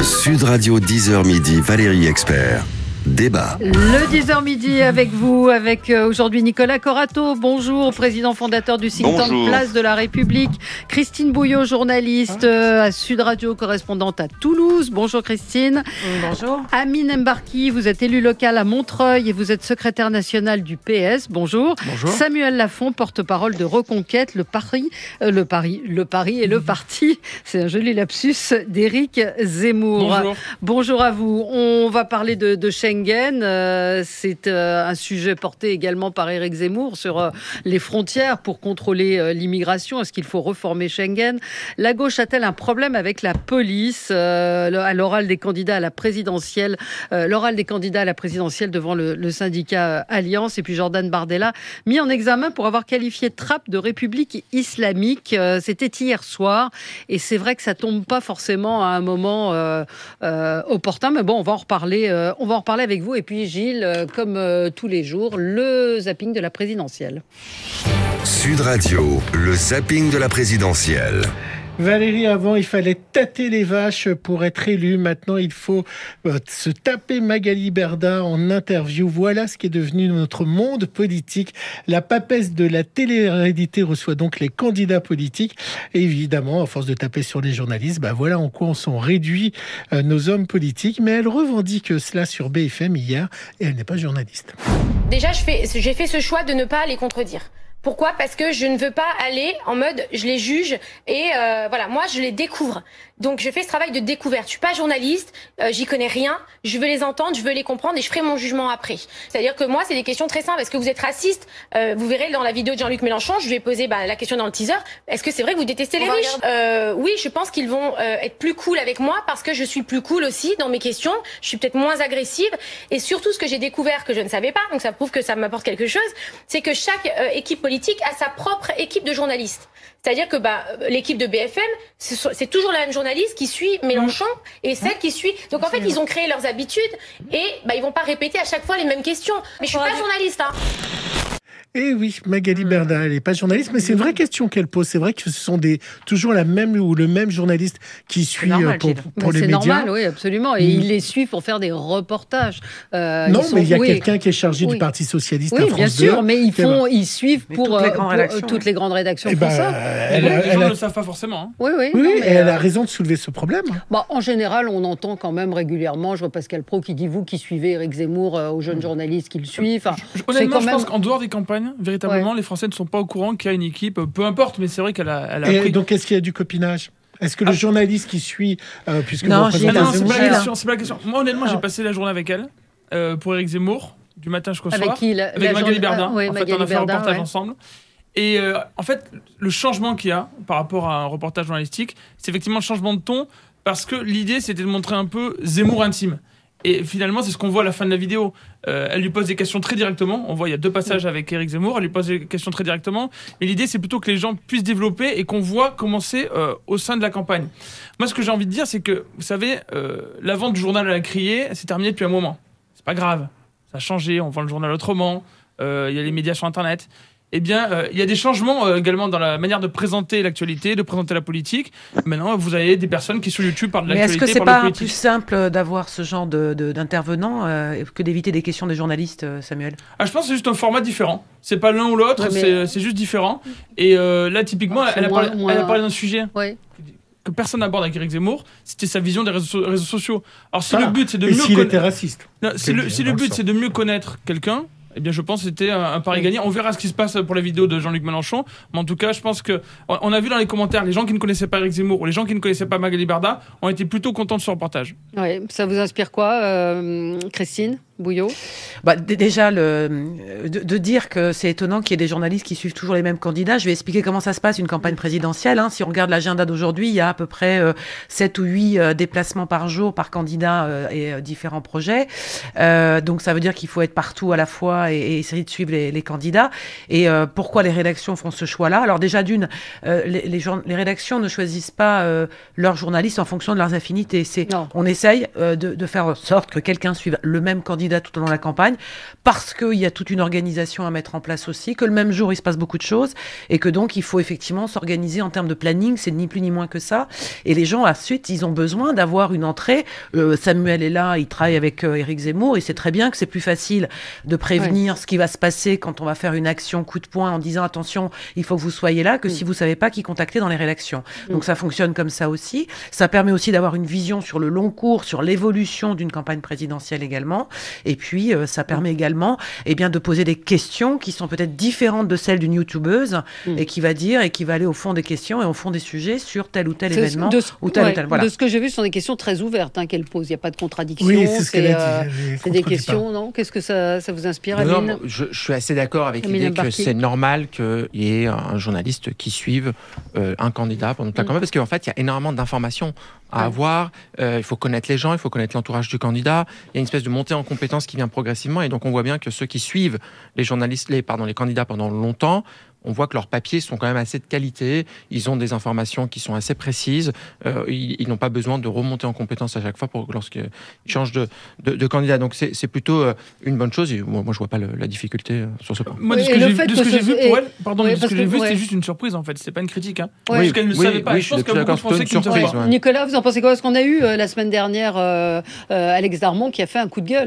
Sud Radio 10h midi, Valérie Expert. Débat. Le 10h midi avec vous, avec aujourd'hui Nicolas Corato, bonjour, président fondateur du think tank Place de la République. Christine Bouillot, journaliste à Sud Radio, correspondante à Toulouse. Bonjour Christine. Bonjour. Amine Mbarki, vous êtes élu local à Montreuil et vous êtes secrétaire national du PS. Bonjour. Bonjour. Samuel Lafont, porte-parole de Reconquête, le pari et le parti, c'est un joli lapsus, d'Éric Zemmour. Bonjour. Bonjour à vous. On va parler de Schengen. C'est un sujet porté également par Éric Zemmour sur les frontières pour contrôler l'immigration. Est-ce qu'il faut reformer Schengen ? La gauche a-t-elle un problème avec la police à l'oral des candidats à la présidentielle devant le syndicat Alliance. Et puis Jordan Bardella, mis en examen pour avoir qualifié Trappes de république islamique. C'était hier soir. Et c'est vrai que ça tombe pas forcément à un moment opportun. Mais bon, on va en reparler avec vous. Et puis Gilles, comme tous les jours, le zapping de la présidentielle. Sud Radio, le zapping de la présidentielle. Valérie, avant, il fallait tâter les vaches pour être élu. Maintenant, il faut se taper Magali Berda en interview. Voilà ce qui est devenu notre monde politique. La papesse de la télé-réalité reçoit donc les candidats politiques. Et évidemment, à force de taper sur les journalistes, voilà en quoi on s'en réduit nos hommes politiques. Mais elle revendique cela sur BFM hier et elle n'est pas journaliste. Déjà, j'ai fait ce choix de ne pas les contredire. Pourquoi ? Parce que je ne veux pas aller en mode je les juge et voilà, moi je les découvre. Donc je fais ce travail de découverte. Je suis pas journaliste, j'y connais rien, je veux les entendre, je veux les comprendre et je ferai mon jugement après. C'est-à-dire que moi c'est des questions très simples. Est-ce que vous êtes raciste ? Vous verrez dans la vidéo de Jean-Luc Mélenchon, je lui ai posé la question dans le teaser. Est-ce que c'est vrai que vous détestez les riches ? Oui, je pense qu'ils vont être plus cool avec moi parce que je suis plus cool aussi dans mes questions. Je suis peut-être moins agressive et surtout ce que j'ai découvert que je ne savais pas, donc ça prouve que ça m'apporte quelque chose, c'est que chaque équipe politique a sa propre équipe de journalistes. C'est-à-dire que l'équipe de BFM, c'est toujours la même journaliste qui suit Mélenchon et celle qui suit. Donc en fait, ils ont créé leurs habitudes et ils vont pas répéter à chaque fois les mêmes questions. Mais je suis pas journaliste, hein. Et oui, Magali Berda, elle n'est pas journaliste, mais c'est une vraie question qu'elle pose. C'est vrai que ce sont toujours la même ou le même journaliste qui suit normal, pour les médias. C'est normal, oui, absolument. Et ils les suivent pour faire des reportages. Mais il y a quelqu'un qui est chargé du Parti Socialiste à France 2. Oui, bien sûr, mais ils suivent pour toutes les grandes rédactions font ça. Les gens ne le savent pas forcément. Hein. Oui, et elle a raison de soulever ce problème. En général, on entend quand même régulièrement, je vois Pascal Praud qui dit, vous qui suivez Éric Zemmour, aux jeunes journalistes qui le suivent. Honnêtement, je pense qu'en dehors des campagnes, véritablement, les Français ne sont pas au courant qu'il y a une équipe, peu importe, mais c'est vrai qu'elle a pris... Donc, est-ce qu'il y a du copinage ? Est-ce que le journaliste qui suit, puisque non, vous c'est pas la question. Moi, honnêtement, j'ai passé la journée avec elle, pour Éric Zemmour, du matin jusqu'au soir. Avec qui Avec Magali Berda. En fait, on a fait un reportage ensemble. Et en fait, le changement qu'il y a par rapport à un reportage journalistique, c'est effectivement le changement de ton, parce que l'idée, c'était de montrer un peu Zemmour intime. Et finalement, c'est ce qu'on voit à la fin de la vidéo. Elle lui pose des questions très directement. On voit, il y a 2 passages avec Éric Zemmour. Elle lui pose des questions très directement. Et l'idée, c'est plutôt que les gens puissent développer et qu'on voit comment c'est au sein de la campagne. Moi, ce que j'ai envie de dire, c'est que, vous savez, la vente du journal à la criée, c'est terminé depuis un moment. C'est pas grave. Ça a changé. On vend le journal autrement. Il y a les médias sur Internet. Eh bien, il y a des changements également dans la manière de présenter l'actualité, de présenter la politique. Maintenant, vous avez des personnes qui, sur YouTube, parlent de l'actualité. Mais est-ce que c'est pas plus simple d'avoir ce genre d'intervenants que d'éviter des questions des journalistes, Samuel ? Je pense que c'est juste un format différent. C'est pas l'un ou l'autre, c'est juste différent. Et là, typiquement, elle a parlé d'un sujet que personne n'aborde avec Éric Zemmour, c'était sa vision des réseaux sociaux. Alors, si le but, c'est de mieux s'il était raciste. Si le but, c'est de mieux connaître quelqu'un, eh bien, je pense que c'était un pari gagné. On verra ce qui se passe pour la vidéo de Jean-Luc Mélenchon. Mais en tout cas, je pense qu'on a vu dans les commentaires, les gens qui ne connaissaient pas Éric Zemmour ou les gens qui ne connaissaient pas Magali Berda ont été plutôt contents de ce reportage. Oui, ça vous inspire quoi, Christine Bouillot ? Déjà, de dire que c'est étonnant qu'il y ait des journalistes qui suivent toujours les mêmes candidats. Je vais expliquer comment ça se passe, une campagne présidentielle. Si on regarde l'agenda d'aujourd'hui, il y a à peu près 7 ou 8 déplacements par jour par candidat et différents projets. Donc ça veut dire qu'il faut être partout à la fois et essayer de suivre les candidats. Et pourquoi les rédactions font ce choix-là ? Alors déjà, les rédactions ne choisissent pas leurs journalistes en fonction de leurs affinités. On essaye de faire en sorte que quelqu'un suive le même candidat candidat tout au long de la campagne, parce qu'il y a toute une organisation à mettre en place aussi, que le même jour, il se passe beaucoup de choses, et que donc, il faut effectivement s'organiser en termes de planning, c'est ni plus ni moins que ça. Et les gens, ensuite, ils ont besoin d'avoir une entrée. Samuel est là, il travaille avec Éric Zemmour, et c'est très bien que c'est plus facile de prévenir ce qui va se passer quand on va faire une action coup de poing en disant attention, il faut que vous soyez là, que si vous savez pas qui contacter dans les rédactions. Donc ça fonctionne comme ça aussi. Ça permet aussi d'avoir une vision sur le long cours, sur l'évolution d'une campagne présidentielle également. Et puis ça permet également de poser des questions qui sont peut-être différentes de celles d'une youtubeuse et qui va aller au fond des questions et au fond des sujets sur tel ou tel événement ou tel ou tel. Voilà. De ce que j'ai vu, ce sont des questions très ouvertes qu'elle pose. Il n'y a pas de contradiction. Oui, c'est ce qu'elle a dit. C'est des questions, non? Qu'est-ce que ça vous inspire, Amine? Non, je suis assez d'accord avec l'idée que c'est normal qu'il y ait un journaliste qui suive un candidat pendant toute la campagne, parce qu'en fait, il y a énormément d'informations à avoir. Il faut connaître les gens, il faut connaître l'entourage du candidat. Il y a une espèce de montée en compétences qui vient progressivement, et donc on voit bien que ceux qui suivent les candidats pendant longtemps, on voit que leurs papiers sont quand même assez de qualité, ils ont des informations qui sont assez précises, ils n'ont pas besoin de remonter en compétence à chaque fois lorsqu'ils changent de candidat. Donc c'est plutôt une bonne chose, et moi je vois pas la difficulté sur ce point. Moi, de ce que j'ai vu pour elle, c'est juste une surprise en fait, c'est pas une critique. Parce qu'elle ne savait pas, je pense qu'elle pensait qu'une surprise. Nicolas, vous en pensez quoi? Parce qu'on a eu la semaine dernière Alex Darmon qui a fait un coup de gueule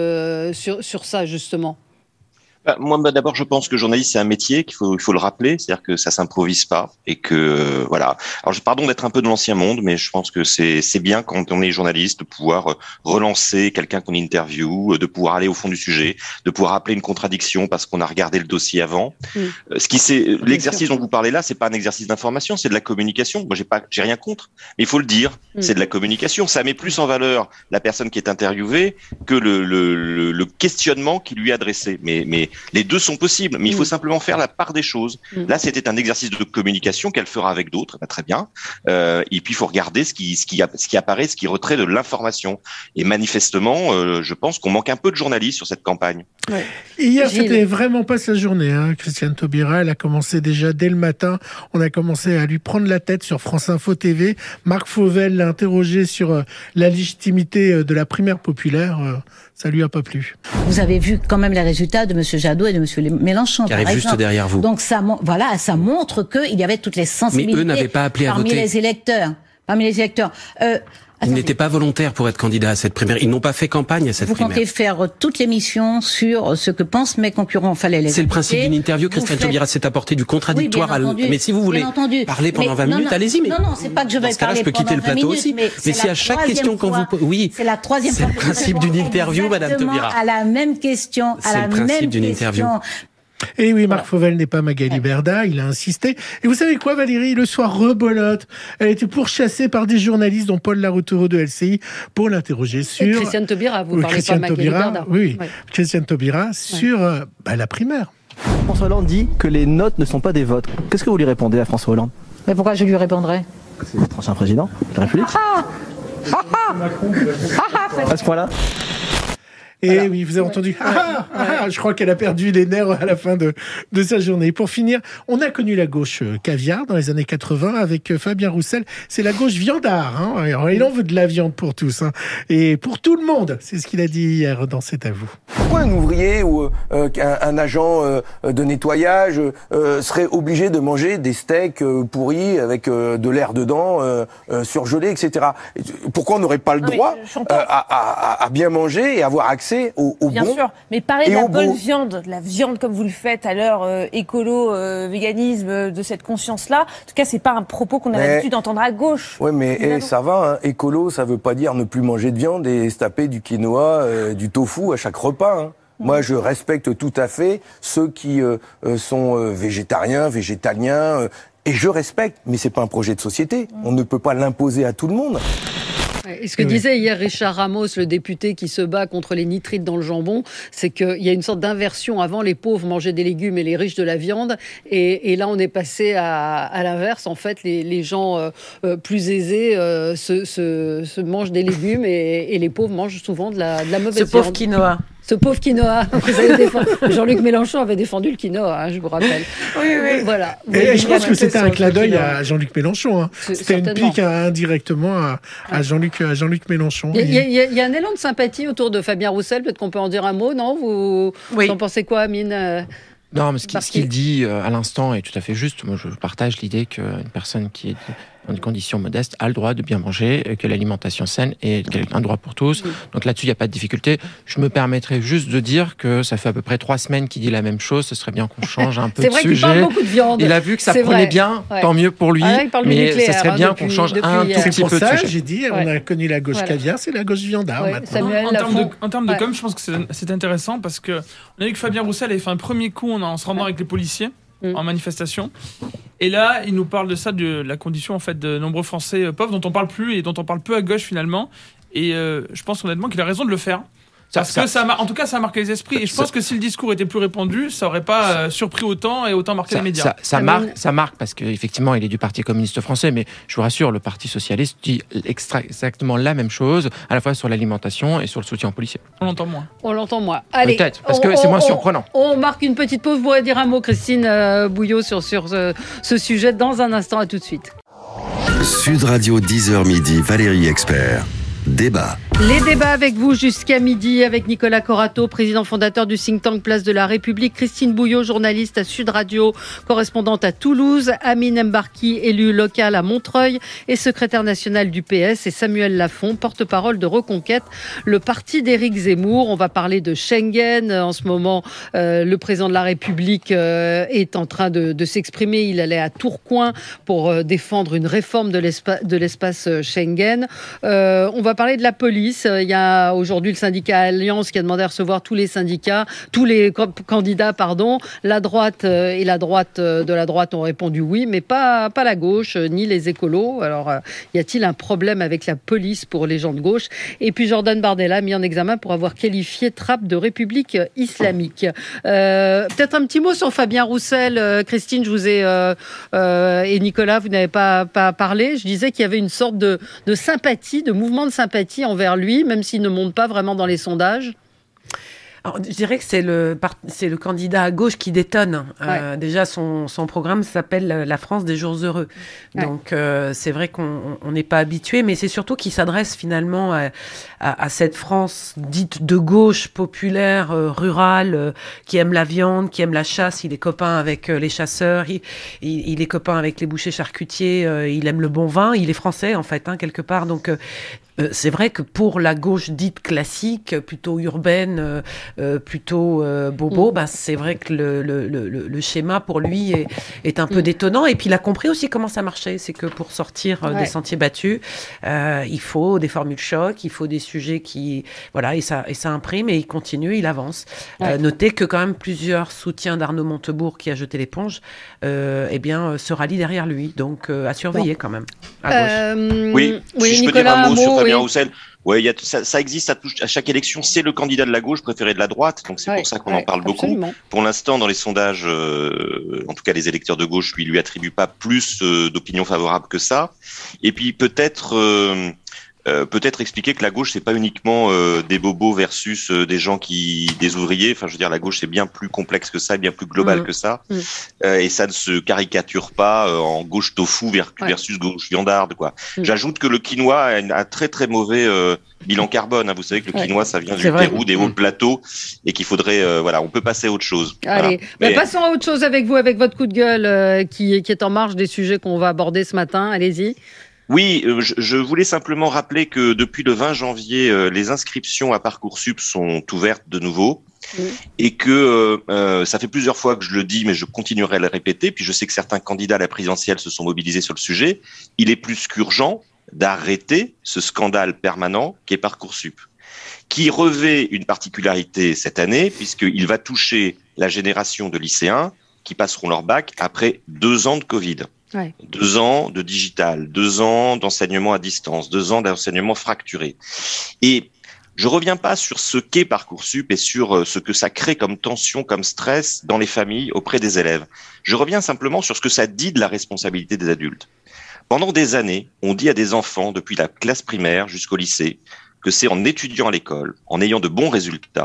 sur ça justement. Moi, d'abord, je pense que journaliste, c'est un métier il faut le rappeler, c'est-à-dire que ça s'improvise pas et que voilà. Alors, pardon d'être un peu de l'ancien monde, mais je pense que c'est bien quand on est journaliste de pouvoir relancer quelqu'un qu'on interviewe, de pouvoir aller au fond du sujet, de pouvoir rappeler une contradiction parce qu'on a regardé le dossier avant. L'exercice dont vous parlez là, c'est pas un exercice d'information, c'est de la communication. Moi, j'ai rien contre, mais il faut le dire, c'est de la communication. Ça met plus en valeur la personne qui est interviewée que le questionnement qui lui est adressé. Mais les deux sont possibles, mais il faut simplement faire la part des choses. Là, c'était un exercice de communication qu'elle fera avec d'autres, très bien. Et puis, il faut regarder ce qui apparaît, ce qui retrait de l'information. Et manifestement, je pense qu'on manque un peu de journalistes sur cette campagne. Ouais. Et hier, c'était vraiment pas sa journée. Christiane Taubira, elle a commencé déjà dès le matin. On a commencé à lui prendre la tête sur France Info TV. Marc Fauvel l'a interrogé sur la légitimité de la primaire populaire. Ça lui a pas plu. Vous avez vu quand même les résultats de M. Jadot et de M. Mélenchon. Qui arrive juste derrière vous. Donc ça montre qu'il y avait toutes les sensibilités. Mais eux n'avaient pas appelé à voter. Parmi les électeurs. Ils n'étaient pas volontaires pour être candidats à cette primaire. Ils n'ont pas fait campagne à cette primaire. Vous comptez faire toute l'émission sur ce que pensent mes concurrents. Fallait les C'est le principe d'une interview. Christiane Taubira s'est apporté du contradictoire. Mais si vous voulez parler pendant 20 minutes, allez-y. Non, c'est pas que je vais parler je peux quitter le plateau aussi. Mais si à chaque question qu'on vous pose, c'est la troisième fois. C'est le principe d'une interview, Madame Taubira. À la même question. C'est le principe d'une interview. Et oui, Marc Fauvel n'est pas Magali Berda, il a insisté. Et vous savez quoi, Valérie? Le soir, rebolote. Elle a été pourchassée par des journalistes, dont Paul Laroutourou de LCI, pour l'interroger sur... Et Christiane Taubira, vous parlez pas Magali Berda. Oui, Christiane Taubira sur la primaire. François Hollande dit que les notes ne sont pas des votes. Qu'est-ce que vous lui répondez à François Hollande? Mais pourquoi je lui répondrais? C'est votre ancien président de la République. À ce point-là. Et oui, vous avez entendu. Je crois qu'elle a perdu les nerfs à la fin de sa journée. Et pour finir, on a connu la gauche caviar dans les années 80 avec Fabien Roussel. C'est la gauche viandard. Alors, il en veut de la viande pour tous. Et pour tout le monde. C'est ce qu'il a dit hier dans C'est à vous. Pourquoi un ouvrier ou un agent de nettoyage serait obligé de manger des steaks pourris avec de l'air dedans, surgelés, etc. Pourquoi on n'aurait pas le droit à bien manger et avoir accès au bien bon. Sûr, mais parler de la bonne viande, de la viande comme vous le faites à l'heure écolo, véganisme, de cette conscience-là, en tout cas, c'est pas un propos qu'on a l'habitude d'entendre à gauche. Oui, mais ça va, écolo, ça veut pas dire ne plus manger de viande et se taper du quinoa, du tofu à chaque repas. Moi, je respecte tout à fait ceux qui sont végétariens, végétaliens, et je respecte, mais c'est pas un projet de société. On ne peut pas l'imposer à tout le monde. Et ce que disait hier Richard Ramos, le député qui se bat contre les nitrites dans le jambon, c'est qu'il y a une sorte d'inversion. Avant, les pauvres mangeaient des légumes et les riches de la viande. Et là, on est passé à l'inverse. En fait, les gens plus aisés se mangent des légumes et les pauvres mangent souvent de la mauvaise viande. Ce pauvre quinoa. Ce pauvre quinoa. Jean-Luc Mélenchon avait défendu le quinoa, je vous rappelle. Oui. Voilà. Et je pense que c'était un clin d'œil à Jean-Luc Mélenchon. C'était une pique indirectement à Jean-Luc Mélenchon. Il y a un élan de sympathie autour de Fabien Roussel. Peut-être qu'on peut en dire un mot, non ? Vous en pensez quoi, Amine ? Non, mais ce qu'il dit à l'instant est tout à fait juste. Moi, je partage l'idée qu'une personne qui est dans des conditions modestes a le droit de bien manger, que l'alimentation saine est un droit pour tous. Donc là-dessus, il n'y a pas de difficulté. Je me permettrais juste de dire que ça fait à peu près 3 semaines qu'il dit la même chose. Ce serait bien qu'on change un peu de sujet. C'est vrai qu'il parle beaucoup de viande. Il a vu que ça prenait bien, tant mieux pour lui. Mais ça serait bien qu'on change un tout petit peu de sujet. C'est pour ça, j'ai dit, on a connu la gauche caviar, c'est la gauche viandard maintenant. En termes de com, je pense que c'est intéressant parce que on a vu que Fabien Roussel avait fait un premier coup en se rendant avec les policiers en manifestation. Et là, il nous parle de ça, de la condition en fait de nombreux Français pauvres dont on parle plus et dont on parle peu à gauche finalement. Et je pense honnêtement qu'il a raison de le faire. Parce que en tout cas, ça a marqué les esprits. Et je pense que si le discours était plus répandu, ça aurait pas surpris autant et autant marqué les médias. Ça marque parce qu'effectivement, il est du Parti communiste français, mais je vous rassure, le Parti socialiste dit exactement la même chose, à la fois sur l'alimentation et sur le soutien aux policiers. On l'entend moins. Allez, peut-être, parce que c'est moins surprenant. On marque une petite pause. Vous pourrez dire un mot, Christine Bouillot, sur ce sujet dans un instant. À tout de suite. Sud Radio 10h midi, Valérie Expert. Débat. Les débats avec vous jusqu'à midi avec Nicolas Corato, président fondateur du think tank Place de la République, Christine Bouillot, journaliste à Sud Radio, correspondante à Toulouse, Amine Mbarki, élu local à Montreuil et secrétaire national du PS, et Samuel Lafont, porte-parole de Reconquête, le parti d'Éric Zemmour. On va parler de Schengen. En ce moment, le président de la République est en train de s'exprimer. Il allait à Tourcoing pour défendre une réforme de l'espace Schengen. On va parler de la police. Il y a aujourd'hui le syndicat Alliance qui a demandé à recevoir tous les candidats. La droite et la droite de la droite ont répondu oui, mais pas la gauche, ni les écolos. Alors, y a-t-il un problème avec la police pour les gens de gauche ? Et puis Jordan Bardella mis en examen pour avoir qualifié Trappes de république islamique. Peut-être un petit mot sur Fabien Roussel. Christine, je vous ai et Nicolas, vous n'avez pas parlé. Je disais qu'il y avait une sorte de sympathie, de mouvement de sympathie envers lui, même s'il ne monte pas vraiment dans les sondages. Alors, je dirais que c'est le candidat à gauche qui détonne. Déjà, son programme s'appelle La France des jours heureux. Donc, c'est vrai qu'on n'est pas habitué, mais c'est surtout qu'il s'adresse finalement à cette France dite de gauche, populaire, rurale, qui aime la viande, qui aime la chasse. Il est copain avec les chasseurs, il est copain avec les bouchers charcutiers, il aime le bon vin. Il est français, en fait, quelque part. Donc, c'est vrai que pour la gauche dite classique, plutôt urbaine, plutôt bobo, c'est vrai que le schéma pour lui est un peu détonnant. Et puis il a compris aussi comment ça marchait. C'est que pour sortir des sentiers battus, il faut des formules choc, il faut des sujets qui... Voilà, et ça imprime et il continue, il avance. Notez que quand même plusieurs soutiens d'Arnaud Montebourg qui a jeté l'éponge, se rallient derrière lui. Donc à surveiller quand même, à gauche. Oui, si Nicolas, je peux dire un mot sur Fabien Roussel. Oui, ça existe à chaque élection. C'est le candidat de la gauche préféré de la droite, donc c'est pour ça qu'on en parle beaucoup. Pour l'instant, dans les sondages, en tout cas, les électeurs de gauche lui attribuent pas plus d'opinions favorables que ça. Et puis peut-être expliquer que la gauche c'est pas uniquement des bobos versus des ouvriers. Enfin, je veux dire, la gauche c'est bien plus complexe que ça, bien plus global que ça. Et ça ne se caricature pas en gauche tofu versus gauche viandarde, quoi. J'ajoute que le quinoa a un très très mauvais bilan carbone. Vous savez que le quinoa ça vient du Pérou, des hauts plateaux, et qu'il faudrait on peut passer à autre chose. Allez, passons à autre chose avec vous, avec votre coup de gueule qui est en marge des sujets qu'on va aborder ce matin. Allez-y. Oui, je voulais simplement rappeler que depuis le 20 janvier, les inscriptions à Parcoursup sont ouvertes de nouveau. Et que ça fait plusieurs fois que je le dis, mais je continuerai à le répéter. Puis je sais que certains candidats à la présidentielle se sont mobilisés sur le sujet. Il est plus qu'urgent d'arrêter ce scandale permanent qu'est Parcoursup, qui revêt une particularité cette année, puisqu'il va toucher la génération de lycéens qui passeront leur bac après 2 ans de Covid. 2 ans de digital, 2 ans d'enseignement à distance, 2 ans d'enseignement fracturé. Et je reviens pas sur ce qu'est Parcoursup et sur ce que ça crée comme tension, comme stress dans les familles auprès des élèves. Je reviens simplement sur ce que ça dit de la responsabilité des adultes. Pendant des années, on dit à des enfants, depuis la classe primaire jusqu'au lycée, que c'est en étudiant à l'école, en ayant de bons résultats,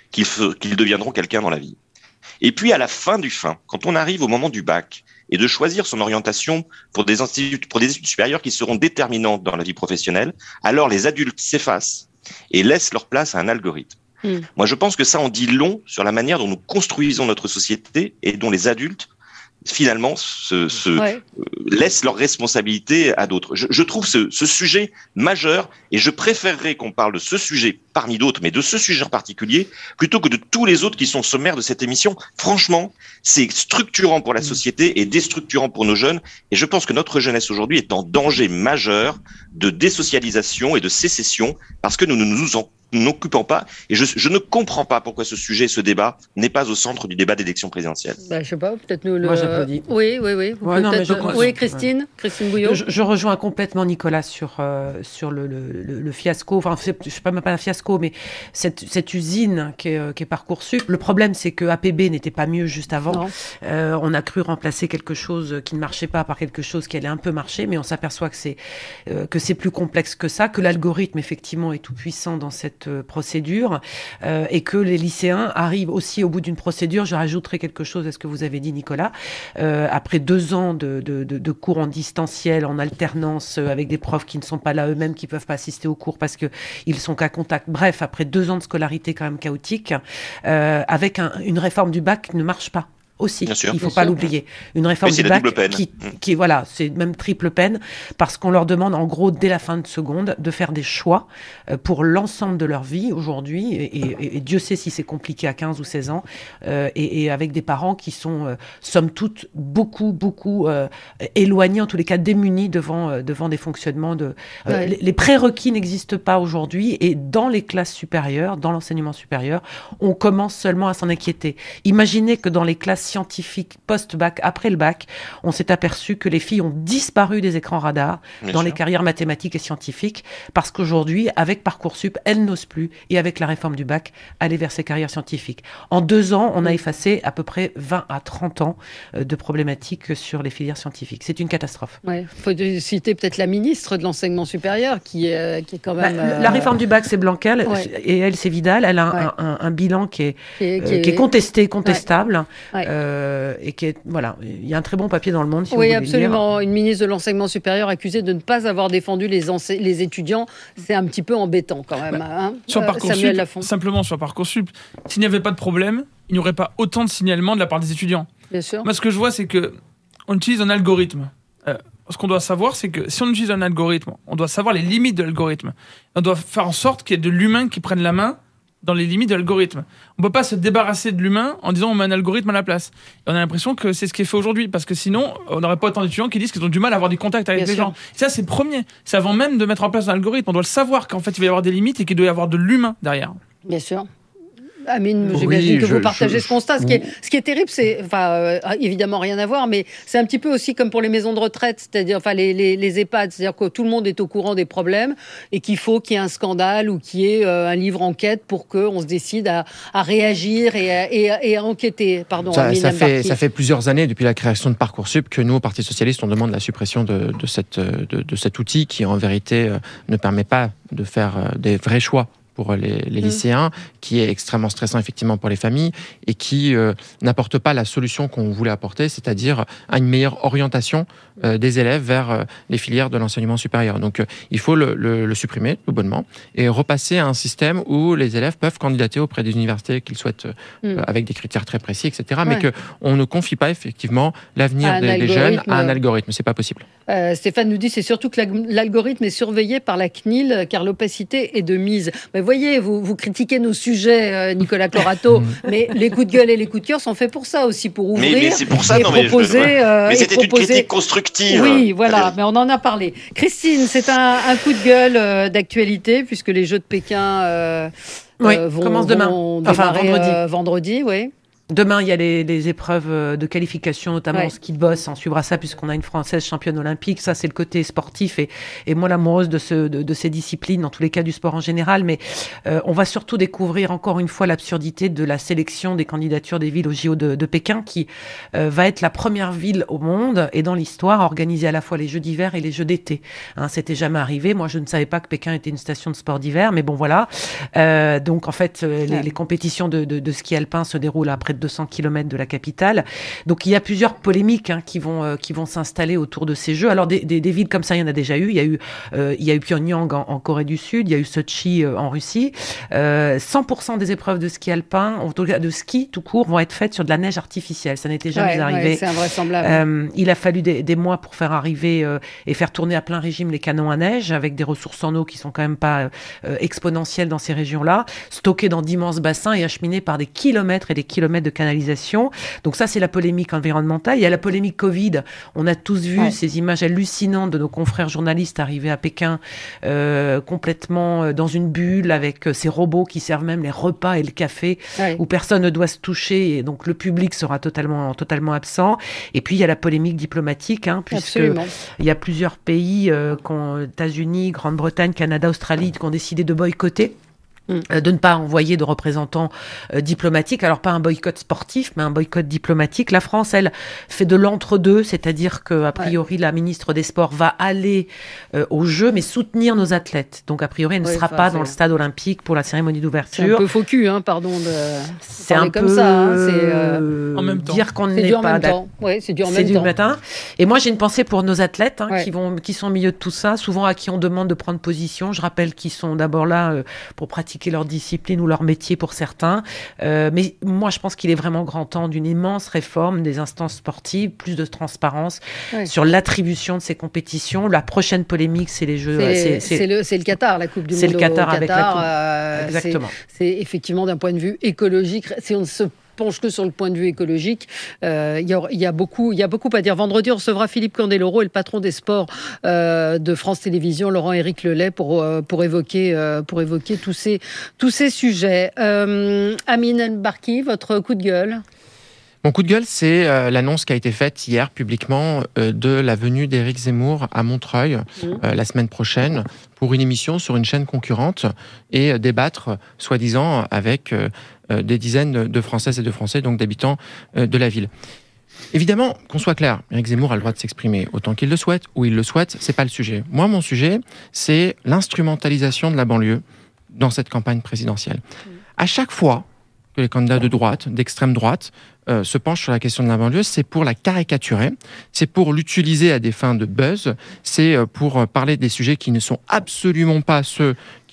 qu'ils deviendront quelqu'un dans la vie. Et puis, à la fin, quand on arrive au moment du bac, et de choisir son orientation pour des études supérieures qui seront déterminantes dans la vie professionnelle, alors les adultes s'effacent et laissent leur place à un algorithme. Moi, je pense que ça en dit long sur la manière dont nous construisons notre société et dont les adultes, finalement, laissent leurs responsabilités à d'autres. Je trouve ce sujet majeur et je préférerais qu'on parle de ce sujet parmi d'autres, mais de ce sujet en particulier, plutôt que de tous les autres qui sont sommaires de cette émission. Franchement, c'est structurant pour la société et déstructurant pour nos jeunes. Et je pense que notre jeunesse aujourd'hui est en danger majeur de désocialisation et de sécession parce que nous ne nous n'occupant pas. Et je ne comprends pas pourquoi ce sujet, ce débat, n'est pas au centre du débat d'élection présidentielle. Je sais pas, peut-être nous le... Moi, j'applaudis. Oui. Oui, Christine Bouillot. Je rejoins complètement Nicolas sur le fiasco. Enfin, c'est pas même pas un fiasco, mais cette usine qui est Parcoursup. Le problème, c'est que APB n'était pas mieux juste avant. On a cru remplacer quelque chose qui ne marchait pas par quelque chose qui allait un peu marcher, mais on s'aperçoit que c'est plus complexe que ça, que l'algorithme, effectivement, est tout puissant dans cette procédure et que les lycéens arrivent aussi au bout d'une procédure. Je rajouterai quelque chose à ce que vous avez dit, Nicolas. Après 2 ans de cours en distanciel, en alternance, avec des profs qui ne sont pas là eux-mêmes, qui ne peuvent pas assister aux cours parce qu'ils sont qu'à contact. Bref, après 2 ans de scolarité quand même chaotique, avec une réforme du bac qui ne marche pas. Aussi, il ne faut pas l'oublier. Une réforme du bac qui voilà, c'est même triple peine, parce qu'on leur demande en gros dès la fin de seconde de faire des choix pour l'ensemble de leur vie aujourd'hui, et Dieu sait si c'est compliqué à 15 ou 16 ans, et avec des parents qui sont somme toute beaucoup éloignés, en tous les cas démunis devant des fonctionnements les prérequis n'existent pas aujourd'hui, et dans les classes supérieures, dans l'enseignement supérieur, on commence seulement à s'en inquiéter. Imaginez que dans les classes scientifiques post-bac, après le bac, on s'est aperçu que les filles ont disparu des écrans radars dans les carrières mathématiques et scientifiques, parce qu'aujourd'hui, avec Parcoursup, elles n'osent plus, et avec la réforme du bac, aller vers ces carrières scientifiques. En 2 ans, on a effacé à peu près 20 à 30 ans de problématiques sur les filières scientifiques. C'est une catastrophe. Il faut citer peut-être la ministre de l'enseignement supérieur qui est quand même... La réforme du bac, c'est Blanquer, et elle, c'est Vidal. Elle a un bilan qui est contesté, contestable. Et qui est, voilà, il y a un très bon papier dans Le Monde. Si vous voulez absolument. lire. Une ministre de l'enseignement supérieur accusée de ne pas avoir défendu les étudiants, c'est un petit peu embêtant quand même. Sur Parcoursup, simplement sur Parcoursup, s'il n'y avait pas de problème, il n'y aurait pas autant de signalements de la part des étudiants. Bien sûr. Moi, ce que je vois, c'est que on utilise un algorithme. Ce qu'on doit savoir, c'est que si on utilise un algorithme, on doit savoir les limites de l'algorithme. On doit faire en sorte qu'il y ait de l'humain qui prenne la main dans les limites de l'algorithme. On ne peut pas se débarrasser de l'humain en disant on met un algorithme à la place. Et on a l'impression que c'est ce qui est fait aujourd'hui, parce que sinon, on n'aurait pas autant d'étudiants qui disent qu'ils ont du mal à avoir du contact avec les gens. Et ça, c'est premier. C'est avant même de mettre en place un algorithme. On doit le savoir qu'en fait, il va y avoir des limites et qu'il doit y avoir de l'humain derrière. Bien sûr. Amine, j'imagine que vous partagez ce constat. Ce qui est terrible, c'est, évidemment rien à voir, mais c'est un petit peu aussi comme pour les maisons de retraite, c'est-à-dire les EHPAD, c'est-à-dire que tout le monde est au courant des problèmes et qu'il faut qu'il y ait un scandale ou qu'il y ait un livre enquête pour qu'on se décide à réagir et à enquêter. Pardon, ça fait plusieurs années, depuis la création de Parcoursup, que nous, au Parti Socialiste, on demande la suppression de cet outil qui, en vérité, ne permet pas de faire des vrais choix pour les lycéens, qui est extrêmement stressant effectivement pour les familles et qui n'apporte pas la solution qu'on voulait apporter, c'est-à-dire une meilleure orientation des élèves vers les filières de l'enseignement supérieur. Donc il faut le supprimer tout bonnement et repasser à un système où les élèves peuvent candidater auprès des universités qu'ils souhaitent avec des critères très précis, etc. Mais qu'on ne confie pas effectivement l'avenir des jeunes à un algorithme. C'est pas possible. Stéphane nous dit c'est surtout que l'algorithme est surveillé par la CNIL car l'opacité est de mise. Mais voyez, vous critiquez nos sujets, Nicolas Corato, mais les coups de gueule et les coups de cœur sont faits pour ça aussi, pour ouvrir mais c'est pour ça, et proposer. Mais c'était une critique constructive. Oui, voilà, mais on en a parlé. Christine, c'est un coup de gueule d'actualité puisque les Jeux de Pékin vont commencent demain. Vendredi, oui. Demain, il y a les épreuves de qualification, notamment en ski de boss. On suivra ça puisqu'on a une Française championne olympique. Ça, c'est le côté sportif et moi, l'amoureuse de ces disciplines, dans tous les cas du sport en général. Mais on va surtout découvrir encore une fois l'absurdité de la sélection des candidatures des villes au JO de Pékin, qui va être la première ville au monde et dans l'histoire à organiser à la fois les Jeux d'hiver et les Jeux d'été. C'était jamais arrivé. Moi, je ne savais pas que Pékin était une station de sport d'hiver, mais bon, voilà. Donc, en fait, les compétitions de ski alpin se déroulent à près de 200 km de la capitale. Donc, il y a plusieurs polémiques qui vont s'installer autour de ces Jeux. Alors, des villes comme ça, il y en a déjà eu. Il y a eu Pyongyang en Corée du Sud, il y a eu Sochi en Russie. 100% des épreuves de ski alpin, en tout cas de ski tout court, vont être faites sur de la neige artificielle. Ça n'était jamais arrivé. C'est invraisemblable. Il a fallu des mois pour faire arriver et faire tourner à plein régime les canons à neige, avec des ressources en eau qui sont quand même pas exponentielles dans ces régions-là, stockées dans d'immenses bassins et acheminées par des kilomètres et des kilomètres de canalisation. Donc ça, c'est la polémique environnementale. Il y a la polémique Covid. On a tous vu ces images hallucinantes de nos confrères journalistes arrivés à Pékin complètement dans une bulle avec ces robots qui servent même les repas et le café où personne ne doit se toucher et donc le public sera totalement absent. Et puis il y a la polémique diplomatique puisque il y a plusieurs pays, États-Unis, Grande-Bretagne, Canada, Australie, qui ont décidé de boycotter. De ne pas envoyer de représentants diplomatiques. Alors, pas un boycott sportif, mais un boycott diplomatique. La France, elle, fait de l'entre-deux, c'est-à-dire qu'a priori, la ministre des Sports va aller aux Jeux, mais soutenir nos athlètes. Donc, a priori, elle ne sera pas dans le stade olympique pour la cérémonie d'ouverture. C'est un peu faux cul, pardon de parler comme ça. C'est en même temps. Dire qu'on n'est pas... C'est dur en même temps. Et moi, j'ai une pensée pour nos athlètes qui sont au milieu de tout ça, souvent à qui on demande de prendre position. Je rappelle qu'ils sont d'abord là pour pratiquer leur discipline ou leur métier pour certains. Mais moi, je pense qu'il est vraiment grand temps d'une immense réforme des instances sportives, plus de transparence sur l'attribution de ces compétitions. La prochaine polémique, c'est les Jeux... C'est le Qatar, la Coupe du Monde. C'est le Qatar avec la Coupe. Exactement. C'est effectivement d'un point de vue écologique, si on ne se penche que sur le point de vue écologique, il y a beaucoup à dire. Vendredi, on recevra Philippe Candeloro et le patron des sports de France Télévisions, Laurent-Éric Lelay, pour évoquer tous ces sujets. Amine El-Barki, votre coup de gueule? Mon coup de gueule, c'est l'annonce qui a été faite hier publiquement de la venue d'Éric Zemmour à Montreuil la semaine prochaine pour une émission sur une chaîne concurrente et débattre, soi-disant, avec des dizaines de Françaises et de Français, donc d'habitants de la ville. Évidemment, qu'on soit clair, Éric Zemmour a le droit de s'exprimer autant qu'il le souhaite, ou il le souhaite, c'est pas le sujet. Moi, mon sujet, c'est l'instrumentalisation de la banlieue dans cette campagne présidentielle. À chaque fois que les candidats de droite, d'extrême droite, se penchent sur la question de la banlieue, c'est pour la caricaturer, c'est pour l'utiliser à des fins de buzz, c'est pour parler des sujets qui ne sont absolument pas ceux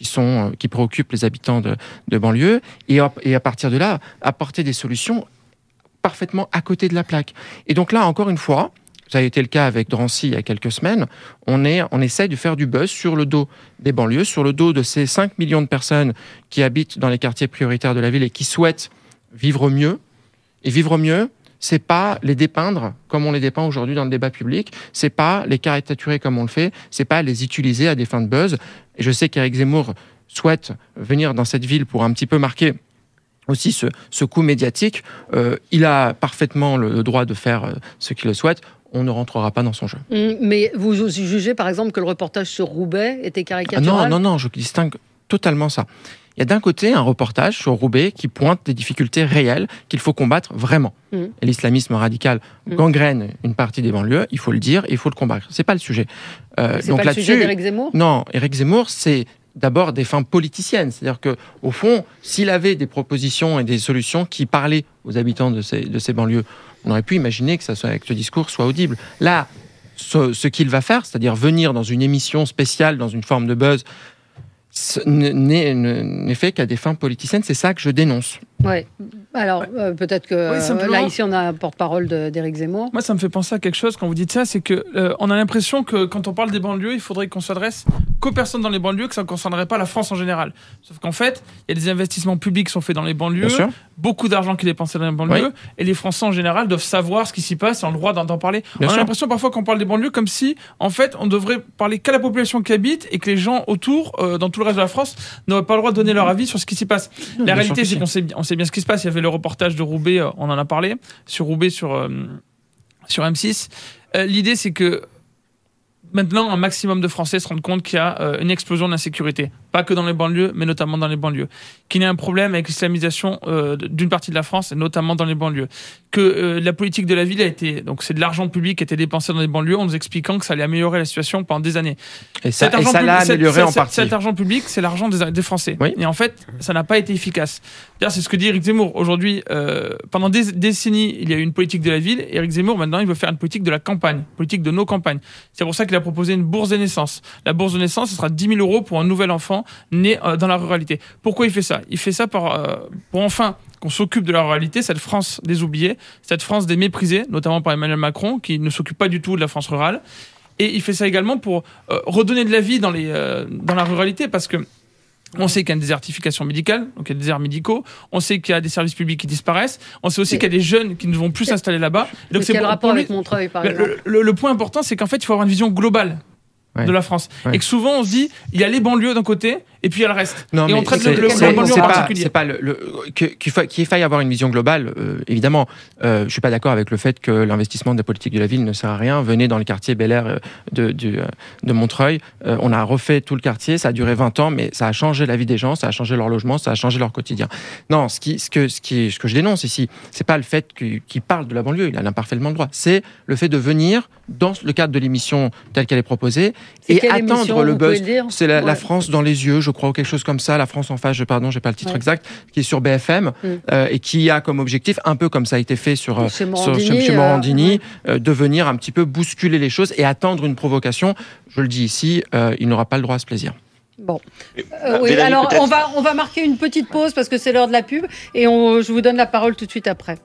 qui préoccupent les habitants de banlieue, et à partir de là, apporter des solutions parfaitement à côté de la plaque. Et donc là, encore une fois, ça a été le cas avec Drancy il y a quelques semaines, on essaie de faire du buzz sur le dos des banlieues, sur le dos de ces 5 millions de personnes qui habitent dans les quartiers prioritaires de la ville et qui souhaitent vivre mieux. Et vivre mieux, c'est pas les dépeindre comme on les dépeint aujourd'hui dans le débat public, c'est pas les caricaturer comme on le fait, c'est pas les utiliser à des fins de buzz. Et je sais qu'Éric Zemmour souhaite venir dans cette ville pour un petit peu marquer aussi ce coup médiatique. Il a parfaitement le droit de faire ce qu'il le souhaite. On ne rentrera pas dans son jeu. Mais vous jugez par exemple que le reportage sur Roubaix était caricatural ? Non, je distingue totalement ça. Il y a d'un côté un reportage sur Roubaix qui pointe des difficultés réelles qu'il faut combattre vraiment. Et l'islamisme radical gangrène une partie des banlieues, il faut le dire, et il faut le combattre. C'est pas le sujet. C'est donc pas le sujet d'Éric Zemmour ? Non, Éric Zemmour, c'est d'abord des fins politiciennes. C'est-à-dire qu'au fond, s'il avait des propositions et des solutions qui parlaient aux habitants de ces banlieues, on aurait pu imaginer que ce discours soit audible. Là, ce qu'il va faire, c'est-à-dire venir dans une émission spéciale, dans une forme de buzz, n'est fait qu'à des fins politiciennes. C'est ça que je dénonce. Oui. Alors, peut-être que là, ici, on a un porte-parole d'Éric Zemmour. Moi, ça me fait penser à quelque chose quand vous dites ça, c'est que on a l'impression que quand on parle des banlieues, il faudrait qu'on s'adresse qu'aux personnes dans les banlieues, que ça ne concernerait pas la France en général. Sauf qu'en fait, il y a des investissements publics qui sont faits dans les banlieues, beaucoup d'argent qui est dépensé dans les banlieues, et les Français en général doivent savoir ce qui s'y passe et ont le droit d'en parler. On a l'impression parfois qu'on parle des banlieues comme si, en fait, on devrait parler qu'à la population qui habite et que les gens autour, dans tout le reste de la France, n'auraient pas le droit de donner leur avis sur ce qui s'y passe. La réalité, c'est qu'on sait sait bien ce qui se passe. Il y avait le reportage de Roubaix, on en a parlé, sur Roubaix, sur M6. L'idée, c'est que maintenant, un maximum de Français se rendent compte qu'il y a une explosion d'insécurité. Pas que dans les banlieues, mais notamment dans les banlieues. Qu'il y a un problème avec l'islamisation d'une partie de la France, et notamment dans les banlieues. Que la politique de la ville a été... Donc c'est de l'argent public qui a été dépensé dans les banlieues en nous expliquant que ça allait améliorer la situation pendant des années. Et ça l'a amélioré en partie. Cet argent public, c'est l'argent des Français. Oui. Et en fait, ça n'a pas été efficace. D'ailleurs, c'est ce que dit Éric Zemmour. Aujourd'hui, pendant des décennies, il y a eu une politique de la ville. Éric Zemmour, maintenant, il veut faire une politique de la campagne, politique de nos campagnes. C'est pour ça qu'il a proposé une bourse de naissance. La bourse de naissance, ce sera 10 000 € pour un nouvel enfant né dans la ruralité. Pourquoi il fait ça ? Il fait ça pour enfin qu'on s'occupe de la ruralité, cette France des oubliés, cette France des méprisés, notamment par Emmanuel Macron, qui ne s'occupe pas du tout de la France rurale. Et il fait ça également pour redonner de la vie dans la ruralité, parce que on sait qu'il y a une désertification médicale, donc il y a des déserts médicaux. On sait qu'il y a des services publics qui disparaissent. On sait aussi qu'il y a des jeunes qui ne vont plus s'installer là-bas. Donc c'est quel rapport avec Montreuil, par exemple ? Le point important, c'est qu'en fait, il faut avoir une vision globale de la France. Et que souvent, on se dit, il y a les banlieues d'un côté, et puis il y a le reste. Non, et on traite le banlieue en particulier. C'est pas qu'il faille avoir une vision globale, évidemment. Je suis pas d'accord avec le fait que l'investissement des politiques de la ville ne sert à rien. Venez dans le quartier Bel Air de Montreuil. On a refait tout le quartier, ça a duré 20 ans, mais ça a changé la vie des gens, ça a changé leur logement, ça a changé leur quotidien. Non, ce que je dénonce ici, c'est pas le fait qu'il parle de la banlieue, il a parfaitement le droit. C'est le fait de venir, dans le cadre de l'émission telle qu'elle est proposée, et attendre le buzz. C'est la France dans les yeux, je crois, ou quelque chose comme ça, la France en face, j'ai pas le titre exact, qui est sur BFM, et qui a comme objectif, un peu comme ça a été fait chez Morandini, de venir un petit peu bousculer les choses et attendre une provocation. Je le dis ici, il n'aura pas le droit à ce plaisir. Bon. Oui, alors on va marquer une petite pause parce que c'est l'heure de la pub et je vous donne la parole tout de suite après.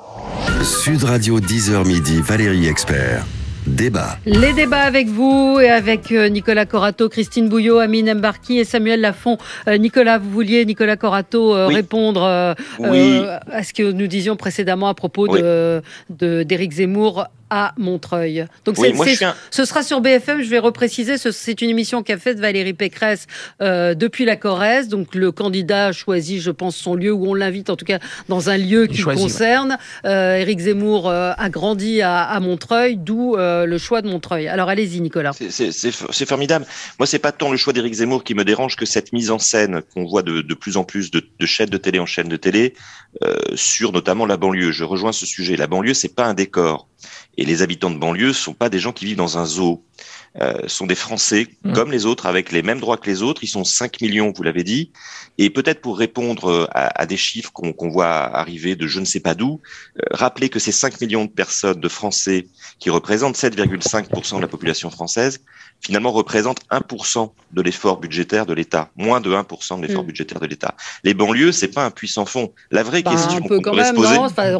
Sud Radio 10h midi, Valérie Expert. Débat. Les débats avec vous et avec Nicolas Corato, Christine Bouillot, Amine Mbarki et Samuel Lafont. Nicolas, vous vouliez, Nicolas Corato, répondre à ce que nous disions précédemment à propos d'Éric Zemmour à Montreuil. Donc ce sera sur BFM, je vais repréciser, c'est une émission qu'a faite Valérie Pécresse depuis la Corrèze, donc le candidat choisit, je pense, son lieu, où on l'invite en tout cas dans un lieu qui le concerne. Éric Zemmour a grandi à Montreuil, d'où le choix de Montreuil. Alors allez-y Nicolas. C'est formidable. Moi c'est pas tant le choix d'Éric Zemmour qui me dérange que cette mise en scène qu'on voit de plus en plus de chaînes de télé en chaîne de télé sur notamment la banlieue. Je rejoins ce sujet. La banlieue, c'est pas un décor. Et les habitants de banlieue sont pas des gens qui vivent dans un zoo. Sont des Français comme les autres, avec les mêmes droits que les autres. Ils sont 5 millions, vous l'avez dit. Et peut-être pour répondre à des chiffres qu'on voit arriver de je ne sais pas d'où, rappeler que ces 5 millions de personnes, de Français, qui représentent 7,5% de la population française, finalement représentent 1% de l'effort budgétaire de l'État. Moins de 1% de l'effort budgétaire de l'État. Les banlieues, c'est pas un puits sans fond. La vraie question qu'on pourrait se poser...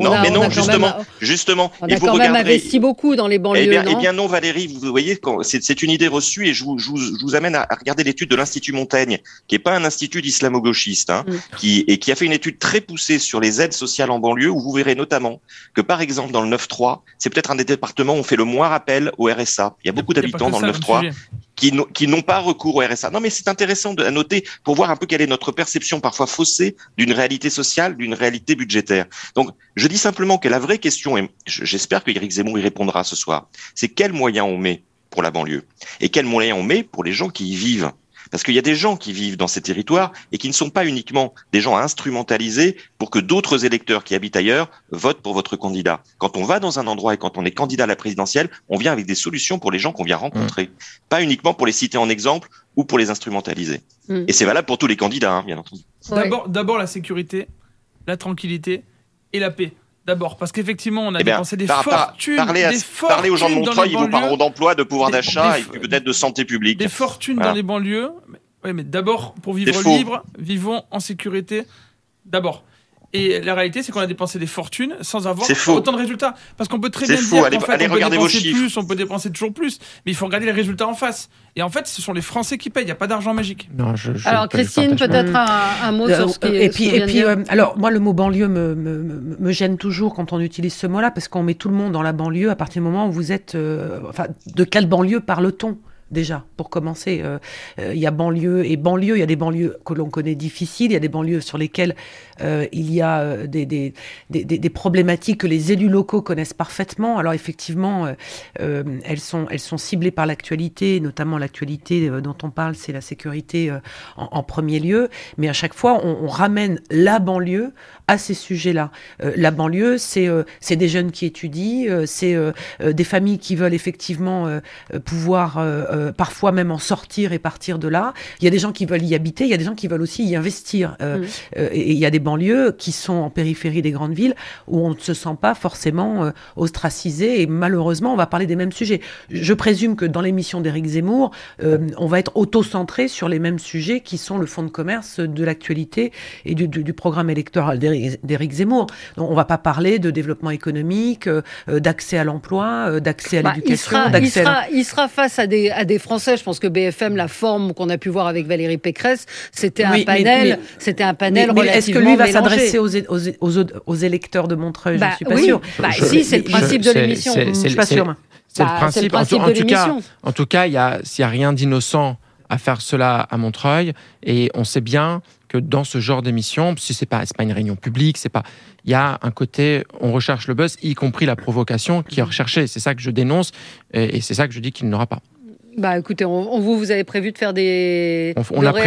Justement, il faut regarder... On a quand même investi beaucoup dans les banlieues, Eh bien non, Valérie, vous voyez, c'est une idée reçue et je vous amène à regarder l'étude de l'Institut Montaigne, qui est pas un institut d'islamo-gauchiste, qui a fait une étude très poussée sur les aides sociales en banlieue, où vous verrez notamment que, par exemple, dans le 9-3, c'est peut-être un des départements où on fait le moins appel au RSA. Il y a beaucoup d'habitants dans le 9-3 qui n'ont pas recours au RSA. Non, mais c'est intéressant à noter pour voir un peu quelle est notre perception parfois faussée d'une réalité sociale, d'une réalité budgétaire. Donc, je dis simplement que la vraie question, et j'espère que Éric Zemmour y répondra ce soir, c'est quels moyens on met pour la banlieue et quels moyens on met pour les gens qui y vivent. Parce qu'il y a des gens qui vivent dans ces territoires et qui ne sont pas uniquement des gens instrumentalisés pour que d'autres électeurs qui habitent ailleurs votent pour votre candidat. Quand on va dans un endroit et quand on est candidat à la présidentielle, on vient avec des solutions pour les gens qu'on vient rencontrer. Pas uniquement pour les citer en exemple ou pour les instrumentaliser. Et c'est valable pour tous les candidats, bien entendu. D'abord la sécurité, la tranquillité et la paix. D'abord, parce qu'effectivement, on a dépensé des fortunes. Parlez aux gens de Montreuil, ils vous parleront d'emploi, de pouvoir d'achat et peut-être de santé publique. Des fortunes dans les banlieues. Oui, mais d'abord, pour vivre libre, vivons en sécurité. D'abord. Et la réalité, c'est qu'on a dépensé des fortunes sans avoir autant de résultats. Parce qu'on peut très bien dire qu'en fait, on peut dépenser plus, on peut dépenser toujours plus, mais il faut regarder les résultats en face. Et en fait, ce sont les Français qui payent, il n'y a pas d'argent magique. Non, alors Christine, peut-être un mot sur ce qui alors moi, le mot banlieue me gêne toujours quand on utilise ce mot-là, parce qu'on met tout le monde dans la banlieue à partir du moment où vous êtes... de quelle banlieue parle-t-on ? déjà, pour commencer. Il y a banlieue et banlieue. Il y a des banlieues que l'on connaît difficiles. Il y a des banlieues sur lesquelles il y a des problématiques que les élus locaux connaissent parfaitement. Alors effectivement, elles sont ciblées par l'actualité, notamment l'actualité dont on parle, c'est la sécurité en premier lieu. Mais à chaque fois, on ramène la banlieue à ces sujets-là. La banlieue, c'est des jeunes qui étudient, c'est des familles qui veulent effectivement pouvoir parfois même en sortir et partir de là. Il y a des gens qui veulent y habiter, il y a des gens qui veulent aussi y investir. Et il y a des banlieues qui sont en périphérie des grandes villes où on ne se sent pas forcément ostracisé, et malheureusement, on va parler des mêmes sujets. Je présume que dans l'émission d'Éric Zemmour, on va être auto-centré sur les mêmes sujets qui sont le fonds de commerce de l'actualité et du programme électoral d'Éric Zemmour. Donc, on ne va pas parler de développement économique, d'accès à l'emploi, d'accès à l'éducation. Il sera face à des Français. Je pense que BFM, la forme qu'on a pu voir avec Valérie Pécresse, c'était un panel relativement est-ce que lui va mélangé. s'adresser aux électeurs de Montreuil? Je ne suis pas sûre. Si, c'est le principe de l'émission. Je ne suis pas sûre. C'est le principe de l'émission. En tout cas, s'il n'y a rien d'innocent à faire cela à Montreuil, et on sait bien que dans ce genre d'émission, si c'est pas une réunion publique, il y a un côté, on recherche le buzz, y compris la provocation qui est recherchée. C'est ça que je dénonce, et c'est ça que je dis qu'il n'aura pas. Écoutez, vous avez prévu de faire on a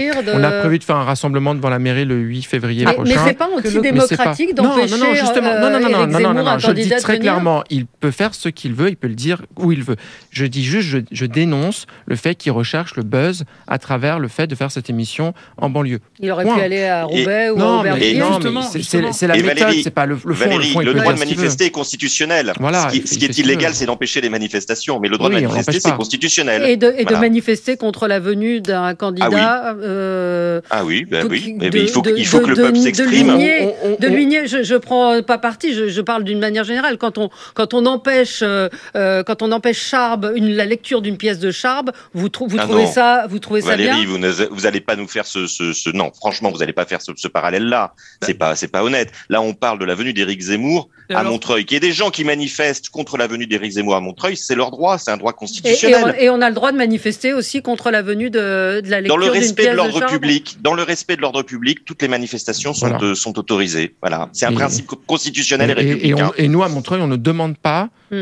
prévu de faire un rassemblement devant la mairie le 8 février prochain. Mais c'est pas antidémocratique d'empêcher Éric Zemmour, un je le dis candidat très de venir. clairement, il peut faire ce qu'il veut, il peut le dire où il veut. Je dis juste, je dénonce le fait qu'il recherche le buzz à travers le fait de faire cette émission en banlieue. Il aurait pu aller à Roubaix ou à Aubervilliers. C'est la méthode, c'est pas le fond. Valérie, le droit de manifester est constitutionnel. Voilà, ce qui est illégal, c'est d'empêcher les manifestations, mais le droit de manifester, c'est constitutionnel. Et de manifester contre la venue d'un candidat. Oui, mais il faut que le peuple s'exprime. De l'unier, je prends pas parti, je parle d'une manière générale. Quand on empêche Charb, la lecture d'une pièce de Charb, vous trouvez ça bien? Valérie, vous n'allez pas nous faire non, franchement, vous n'allez pas faire ce parallèle-là. C'est pas honnête. Là, on parle de la venue d'Éric Zemmour à Montreuil. Qu'il y ait des gens qui manifestent contre la venue d'Éric Zemmour à Montreuil, c'est leur droit, c'est un droit constitutionnel. Et on a le droit de manifester aussi contre la venue de la lecture d'une pièce de Charb. Dans le respect de l'ordre public, toutes les manifestations sont autorisées. Voilà, c'est un principe constitutionnel et républicain. Et nous, à Montreuil, on ne demande pas qui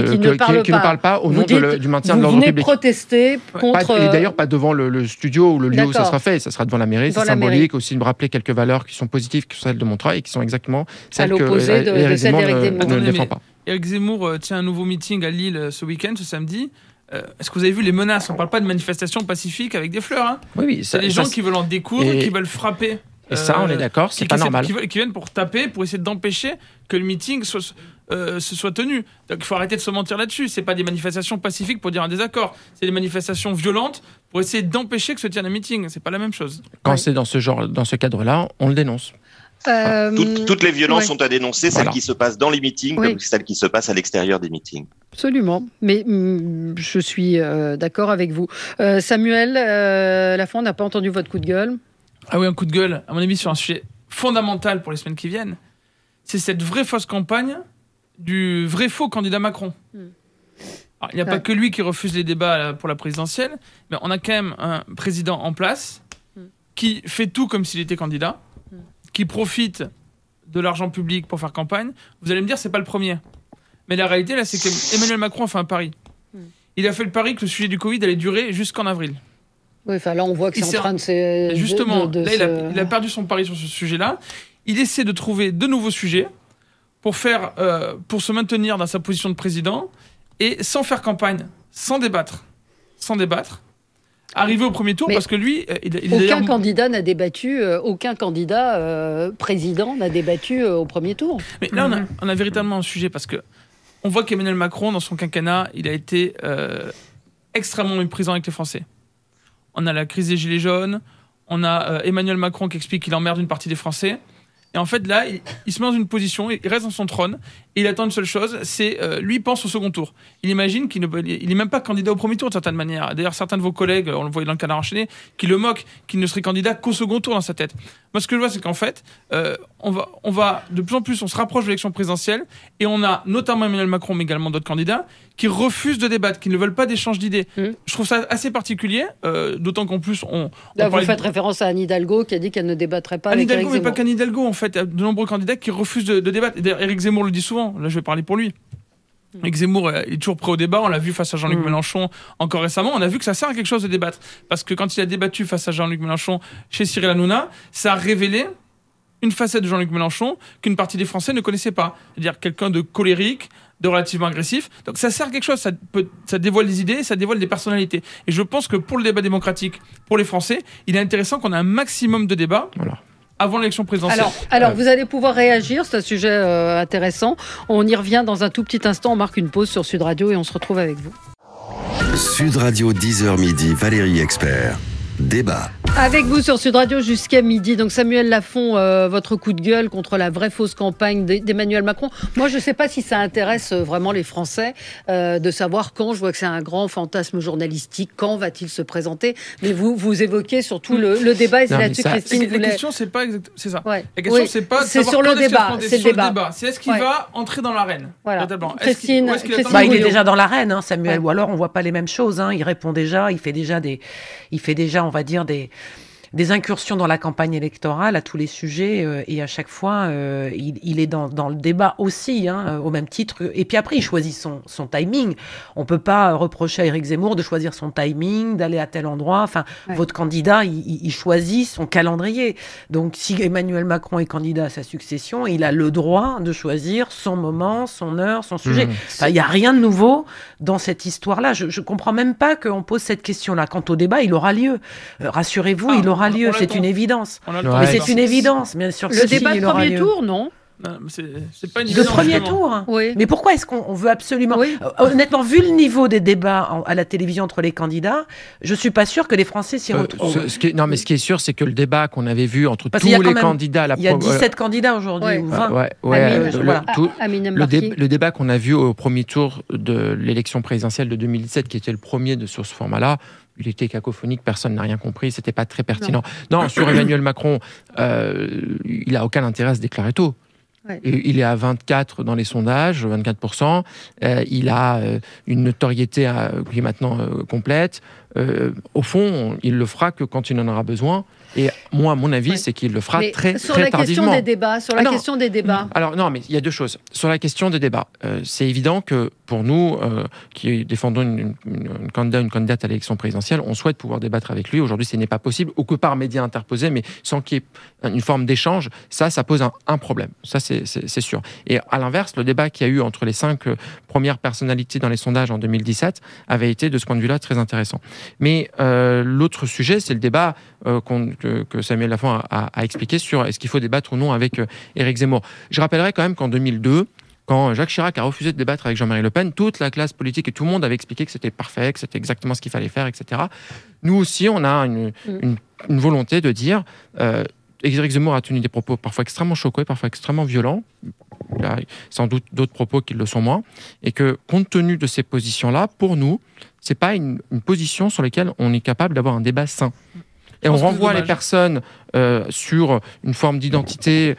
ne parle pas au nom du maintien de l'ordre public. Vous venez protester contre... Et d'ailleurs, pas devant le studio ou le lieu où ça sera fait. Ça sera devant la mairie. C'est symbolique aussi de me rappeler quelques valeurs qui sont positives, qui sont celles de Montreuil et qui sont exactement celles que Éric Zemmour ne défend pas. Éric Zemmour tient un nouveau meeting à Lille ce week-end, ce samedi. Est-ce que vous avez vu les menaces? On ne parle pas de manifestations pacifiques avec des fleurs. Hein. Oui, c'est des gens qui veulent en découdre, qui veulent frapper. Et ça, on est d'accord, c'est pas normal. Qui viennent pour taper, pour essayer d'empêcher que le meeting se soit tenu. Donc il faut arrêter de se mentir là-dessus. C'est pas des manifestations pacifiques pour dire un désaccord. C'est des manifestations violentes pour essayer d'empêcher que se tienne un meeting. C'est pas la même chose. Quand c'est dans ce cadre-là, on le dénonce. Toutes les violences sont à dénoncer, celles qui se passent dans les meetings comme celles qui se passent à l'extérieur des meetings. Absolument, mais je suis d'accord avec vous. Samuel Lafont, on n'a pas entendu votre coup de gueule. Ah oui, un coup de gueule, à mon avis, sur un sujet fondamental pour les semaines qui viennent. C'est cette vraie fausse campagne du vrai faux candidat Macron. Alors, il n'y a pas que lui qui refuse les débats pour la présidentielle, mais on a quand même un président en place qui fait tout comme s'il était candidat, qui profite de l'argent public pour faire campagne. Vous allez me dire, c'est pas le premier. Mais la réalité, là, c'est que Emmanuel Macron a fait un pari. Il a fait le pari que le sujet du Covid allait durer jusqu'en avril. Oui, enfin là, on voit que c'est en train de se... Justement, il a perdu son pari sur ce sujet-là. Il essaie de trouver de nouveaux sujets pour se maintenir dans sa position de président et sans faire campagne, sans débattre. Arrivé au premier tour, parce que lui... aucun candidat n'a débattu, aucun candidat président n'a débattu au premier tour. Mais là, on a véritablement un sujet, parce que on voit qu'Emmanuel Macron, dans son quinquennat, il a été extrêmement méprisant avec les Français. On a la crise des Gilets jaunes, on a Emmanuel Macron qui explique qu'il emmerde une partie des Français. Et en fait, là, il se met dans une position, il reste dans son trône, et il attend une seule chose, c'est lui pense au second tour. Il imagine qu'il n'est même pas candidat au premier tour, de certaine manière. D'ailleurs, certains de vos collègues, on le voyait dans le Canard enchaîné, qui le moquent, qu'il ne serait candidat qu'au second tour dans sa tête. Moi, ce que je vois, c'est qu'en fait, on va de plus en plus, on se rapproche de l'élection présidentielle, et on a notamment Emmanuel Macron, mais également d'autres candidats, qui refusent de débattre, qui ne veulent pas d'échange d'idées. Je trouve ça assez particulier, d'autant qu'en plus Là, vous faites référence à Anne Hidalgo qui a dit qu'elle ne débattrait pas avec Éric Zemmour. Mais pas qu'Anne Hidalgo, en fait. Il y a de nombreux candidats qui refusent de débattre. D'ailleurs, Éric Zemmour le dit souvent. Là, je vais parler pour lui. Éric Zemmour est toujours prêt au débat. On l'a vu face à Jean-Luc Mélenchon encore récemment. On a vu que ça sert à quelque chose de débattre. Parce que quand il a débattu face à Jean-Luc Mélenchon chez Cyril Hanouna, ça a révélé une facette de Jean-Luc Mélenchon qu'une partie des Français ne connaissait pas. C'est-à-dire quelqu'un de colérique, de relativement agressif. Donc ça sert à quelque chose. Ça dévoile des idées, ça dévoile des personnalités. Et je pense que pour le débat démocratique, pour les Français, il est intéressant qu'on ait un maximum de débats. Voilà. Avant l'élection présidentielle. Alors vous allez pouvoir réagir, c'est un sujet intéressant. On y revient dans un tout petit instant, on marque une pause sur Sud Radio et on se retrouve avec vous. Sud Radio 10h midi, Valérie Expert. Débat. Avec vous sur Sud Radio jusqu'à midi. Donc Samuel Lafont, votre coup de gueule contre la vraie fausse campagne d'Emmanuel Macron. Moi, je ne sais pas si ça intéresse vraiment les Français de savoir quand. Je vois que c'est un grand fantasme journalistique. Quand va-t-il se présenter? Mais vous évoquez surtout le débat. Et c'est là-dessus que Christine voulait... La question, c'est pas exactement... C'est ça. Ouais. La question, c'est pas... C'est sur le débat. C'est le débat. C'est est-ce qu'il va entrer dans l'arène? Voilà. Christine, il est déjà dans l'arène, hein, Samuel. Ouais. Ou alors, on voit pas les mêmes choses. Hein. Il répond déjà. Il fait déjà, on va dire, des incursions dans la campagne électorale à tous les sujets et à chaque fois il est dans le débat aussi, hein, au même titre. Et puis après il choisit son timing. On peut pas reprocher à Éric Zemmour de choisir son timing, d'aller à tel endroit. Enfin, votre candidat il choisit son calendrier. Donc si Emmanuel Macron est candidat à sa succession, il a le droit de choisir son moment, son heure, son sujet. Enfin, il y a rien de nouveau dans cette histoire-là. Je comprends même pas qu'on pose cette question-là. Quant au débat, il aura lieu. Rassurez-vous, il aura lieu, c'est une évidence. Mais c'est une évidence, bien sûr. Le débat de premier tour, non? C'est pas une de premier tour. Oui. Mais pourquoi est-ce qu'on veut absolument... Honnêtement, vu le niveau des débats à la télévision entre les candidats, je suis pas sûr que les Français s'y retrouvent. Ce qui est sûr, c'est que le débat qu'on avait vu entre tous les candidats... Il y a 17 candidats aujourd'hui, ou 20. Le débat qu'on a vu au premier tour de l'élection présidentielle de 2017, qui était le premier sur ce format-là, il était cacophonique, personne n'a rien compris, c'était pas très pertinent. Non, sur Emmanuel Macron, il a aucun intérêt à se déclarer tôt. Ouais. Il est à 24 dans les sondages, 24%. Il a une notoriété qui est maintenant complète. Au fond, il le fera que quand il en aura besoin. Et moi, mon avis, c'est qu'il le fera très tardivement. Sur la question des débats. Alors non, mais il y a deux choses. Sur la question des débats, c'est évident que pour nous, qui défendons une candidate à l'élection présidentielle, on souhaite pouvoir débattre avec lui. Aujourd'hui, ce n'est pas possible, ou que par médias interposés, mais sans qu'il y ait une forme d'échange. Ça pose un problème. Ça, c'est sûr. Et à l'inverse, le débat qu'il y a eu entre les 5 premières personnalités dans les sondages en 2017 avait été, de ce point de vue-là, très intéressant. Mais l'autre sujet, c'est le débat que Samuel Lafont a expliqué sur est-ce qu'il faut débattre ou non avec Éric Zemmour. Je rappellerai quand même qu'en 2002, quand Jacques Chirac a refusé de débattre avec Jean-Marie Le Pen, toute la classe politique et tout le monde avait expliqué que c'était parfait, que c'était exactement ce qu'il fallait faire, etc. Nous aussi, on a une volonté de dire... Éric Zemmour a tenu des propos parfois extrêmement choquants, parfois extrêmement violents. Il y a sans doute d'autres propos qui le sont moins. Et que, compte tenu de ces positions-là, pour nous, c'est pas une position sur laquelle on est capable d'avoir un débat sain. Et on renvoie les personnes sur une forme d'identité,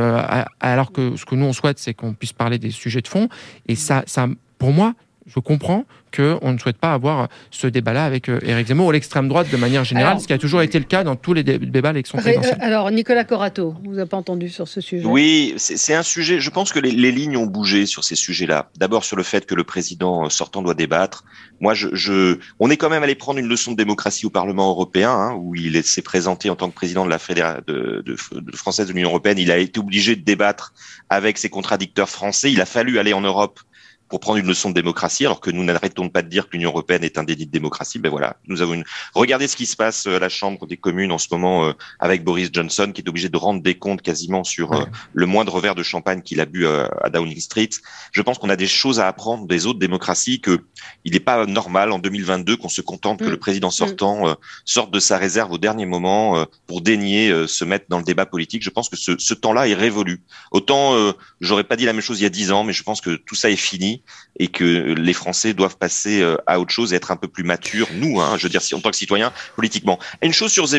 alors que ce que nous, on souhaite, c'est qu'on puisse parler des sujets de fond. Et ça pour moi, je comprends qu'on ne souhaite pas avoir ce débat-là avec Éric Zemmour ou l'extrême droite de manière générale, ce qui a toujours été le cas dans tous les débats à l'élection présidentielle. Alors, Nicolas Corato, vous n'avez pas entendu sur ce sujet? Oui, c'est un sujet, je pense que les lignes ont bougé sur ces sujets-là. D'abord sur le fait que le président sortant doit débattre. Moi, on est quand même allé prendre une leçon de démocratie au Parlement européen, hein, où il s'est présenté en tant que président de la Fédération française de l'Union européenne. Il a été obligé de débattre avec ses contradicteurs français. Il a fallu aller en Europe pour prendre une leçon de démocratie, alors que nous n'arrêtons pas de dire que l'Union européenne est un déni de démocratie. Ben voilà, nous avons regardez ce qui se passe à la Chambre des communes en ce moment avec Boris Johnson, qui est obligé de rendre des comptes quasiment sur le moindre verre de champagne qu'il a bu à Downing Street. Je pense qu'on a des choses à apprendre des autres démocraties, que il n'est pas normal en 2022 qu'on se contente que le président sortant sorte de sa réserve au dernier moment pour daigner se mettre dans le débat politique. Je pense que ce temps-là est révolu. Autant j'aurais pas dit la même chose il y a 10 ans, mais je pense que tout ça est fini. Et que les Français doivent passer à autre chose et être un peu plus matures, nous, hein, je veux dire, en tant que citoyens, politiquement. Et une chose sur Zemmour,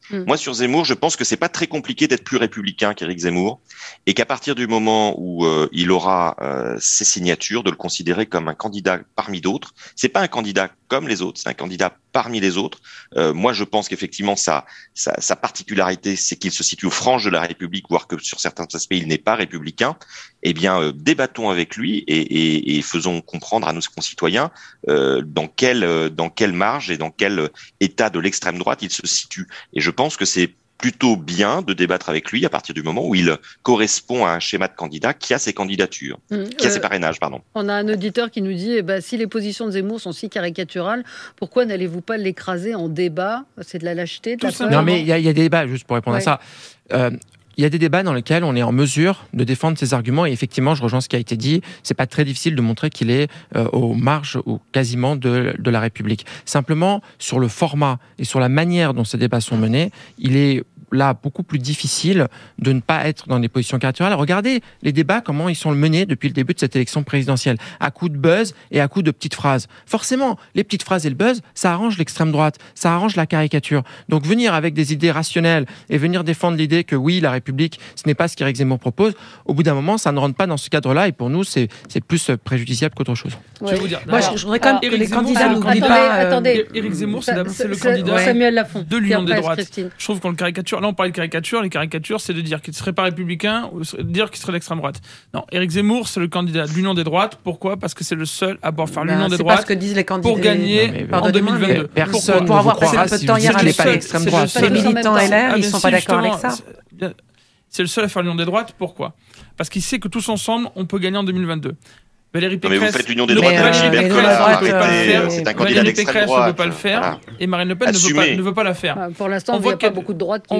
Moi, sur Zemmour, je pense que c'est pas très compliqué d'être plus républicain qu'Éric Zemmour, et qu'à partir du moment où il aura ses signatures, de le considérer comme un candidat parmi d'autres. C'est pas un candidat comme les autres, c'est un candidat parmi les autres. Moi, je pense qu'effectivement, sa particularité, c'est qu'il se situe aux franges de la République, voire que sur certains aspects, il n'est pas républicain. Eh bien, débattons avec lui et faisons comprendre à nos concitoyens dans quelle marge et dans quel état de l'extrême droite il se situe. Et je pense que c'est plutôt bien de débattre avec lui à partir du moment où il correspond à un schéma de candidat qui a ses candidatures, qui a ses parrainages, pardon. On a un auditeur qui nous dit, si les positions de Zemmour sont si caricaturales, pourquoi n'allez-vous pas l'écraser en débat ? C'est de la lâcheté, de la peur ? Non, mais il y a des débats, juste pour répondre à ça. Il y a des débats dans lesquels on est en mesure de défendre ses arguments et effectivement, je rejoins ce qui a été dit, c'est pas très difficile de montrer qu'il est aux marges ou quasiment de la République. Simplement, sur le format et sur la manière dont ces débats sont menés, il est là beaucoup plus difficile de ne pas être dans des positions caricaturales. Regardez les débats, comment ils sont menés depuis le début de cette élection présidentielle, à coup de buzz et à coup de petites phrases. Forcément, les petites phrases et le buzz, ça arrange l'extrême droite, ça arrange la caricature. Donc venir avec des idées rationnelles et venir défendre l'idée que oui, la République, ce n'est pas ce qu'Éric Zemmour propose, au bout d'un moment, ça ne rentre pas dans ce cadre-là et pour nous, c'est plus préjudiciable qu'autre chose. Ouais. Je vais vous dire. Moi, je voudrais quand même que les candidats n'oublient pas... Attendez. Éric Zemmour, c'est le candidat Samuel Lafont, de l'Union des droites. Christine. Je trouve qu'on le caricature. Là, on parle de caricature. Les caricatures, c'est de dire qu'il ne serait pas républicain ou de dire qu'il serait l'extrême droite. Non, Éric Zemmour, c'est le candidat de l'Union des droites. Pourquoi ? Parce que c'est le seul à pouvoir faire l'Union des droites pas ce que disent les candidats pour gagner en 2022. Personne pour avoir passé un peu si de temps hier avec l'extrême droite. Les militants LR, ils ne sont pas d'accord avec ça. C'est le seul à faire l'Union des droites. Pourquoi ? Parce qu'il sait que tous ensemble, on peut gagner en 2022. Valérie Pécresse, mais vous faites l'Union des droites avec Gilbert Collin, c'est un candidat d'extrême droite. Ne veut pas le faire, et Marine Le Pen ne veut pas la faire. Pour l'instant, on voit pas beaucoup de droite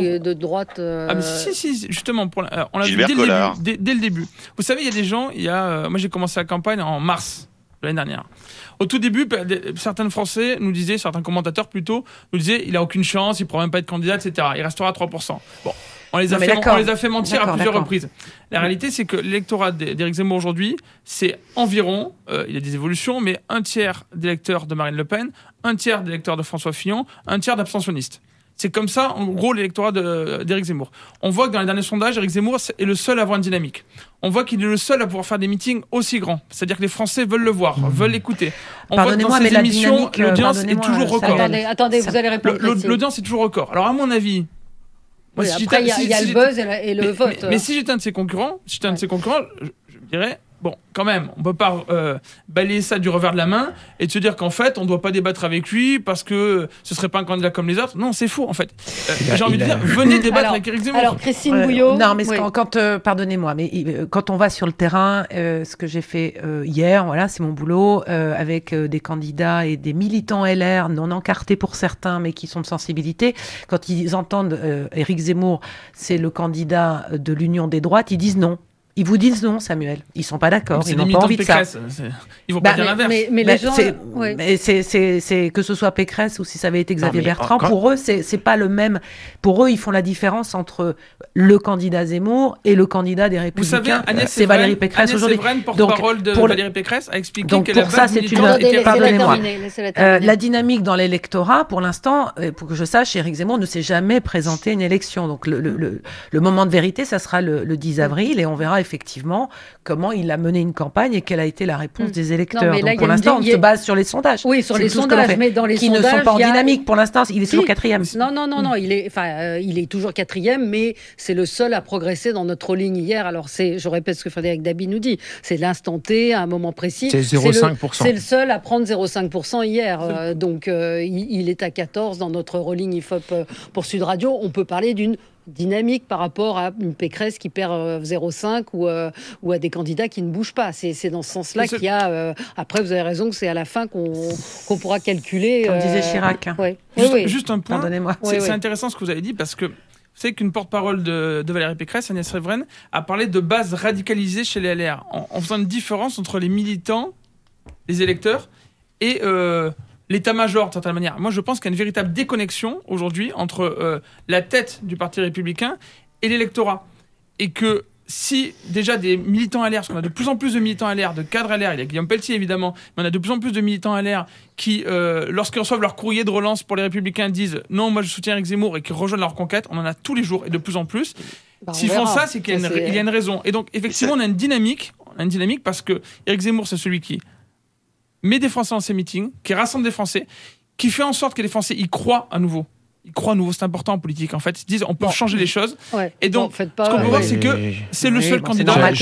Ah mais si, justement, on l'a vu dès le début. Vous savez, il y a des gens, moi j'ai commencé la campagne en mars de l'année dernière. Au tout début, certains Français nous disaient, certains commentateurs plutôt, nous disaient, il a aucune chance, il pourra même pas être candidat, etc. Il restera à 3%. Bon. On les a fait mentir à plusieurs reprises. La réalité, c'est que l'électorat d'Éric Zemmour aujourd'hui, c'est environ, il y a des évolutions, mais un tiers d'électeurs de Marine Le Pen, un tiers d'électeurs de François Fillon, un tiers d'abstentionnistes. C'est comme ça, en gros, l'électorat d'Éric Zemmour. On voit que dans les derniers sondages, Éric Zemmour est le seul à avoir une dynamique. On voit qu'il est le seul à pouvoir faire des meetings aussi grands. C'est-à-dire que les Français veulent le voir, veulent l'écouter. On voit que dans ces émissions, l'audience est toujours record. Attendez, vous allez répondre. L'audience est toujours record. Alors, à mon avis... Oui, après, il y a le buzz et le vote. Mais si j'étais un de ses concurrents, je dirais, bon, quand même, on peut pas balayer ça du revers de la main et de se dire qu'en fait, on doit pas débattre avec lui parce que ce serait pas un candidat comme les autres. Non, c'est faux, en fait. J'ai envie de dire, venez débattre avec Éric Zemmour. Alors, Christine Bouillot. Non, mais pardonnez-moi, mais quand on va sur le terrain, ce que j'ai fait hier, voilà, c'est mon boulot, avec des candidats et des militants LR non encartés pour certains, mais qui sont de sensibilité, quand ils entendent Éric Zemmour, c'est le candidat de l'Union des droites, ils disent non. Ils vous disent non, Samuel. Ils sont pas d'accord. Ils n'ont pas envie de ça. Ils vont pas dire l'inverse. Mais les gens, c'est que ce soit Pécresse ou si ça avait été Xavier Bertrand, pour eux, c'est pas le même. Pour eux, ils font la différence entre le candidat Zemmour et le candidat des Républicains. Vous savez, c'est Valérie Pécresse aujourd'hui. Agnès Evren, porte-parole de Valérie Pécresse, a expliqué donc pour ça, c'est une. Pardonnez-moi. La dynamique dans l'électorat, pour l'instant, pour que je sache, Éric Zemmour ne s'est jamais présenté à une élection. Donc le moment de vérité, ça sera le 10 avril et on verra effectivement comment il a mené une campagne et quelle a été la réponse des électeurs. Donc pour l'instant, on se base sur les sondages. Oui, sur les sondages, mais dans les sondages... Qui ne sont pas en dynamique. Pour l'instant, il est toujours quatrième. Non, il est toujours quatrième, mais c'est le seul à progresser dans notre ligne hier. Alors, je répète ce que Frédéric Dabi nous dit, c'est l'instant T, à un moment précis. C'est 0,5%. C'est le seul à prendre 0,5% hier. Donc, il est à 14 dans notre rolling IFOP pour Sud Radio. On peut parler d'une dynamique par rapport à une Pécresse qui perd 0,5 ou à des candidats qui ne bougent pas. C'est dans ce sens-là qu'il y a... après, vous avez raison que c'est à la fin qu'on pourra calculer... Comme disait Chirac. Juste un point. Pardonnez-moi. C'est intéressant ce que vous avez dit parce que vous savez qu'une porte-parole de Valérie Pécresse, Agnès Evren, a parlé de base radicalisée chez les LR en faisant une différence entre les militants, les électeurs et... l'état-major, de certaine manière. Moi, je pense qu'il y a une véritable déconnexion aujourd'hui entre la tête du Parti républicain et l'électorat. Et que si déjà des militants LR, parce qu'on a de plus en plus de militants LR, de cadres LR, il y a Guillaume Pelletier évidemment, mais on a de plus en plus de militants LR qui, lorsqu'ils reçoivent leur courrier de relance pour les Républicains, disent non, moi je soutiens Éric Zemmour et qui rejoignent leur conquête, on en a tous les jours et de plus en plus. S'ils font ça, c'est qu'il y a une raison. Et donc effectivement, on a une dynamique parce que Éric Zemmour, c'est celui qui met des Français dans ses meetings, qui rassemble des Français, qui fait en sorte que les Français y croient à nouveau. Ils croient à nouveau, c'est important en politique. En fait, ils disent on peut changer les choses. Ouais. Et donc, ce qu'on peut voir, c'est que c'est le seul candidat. Je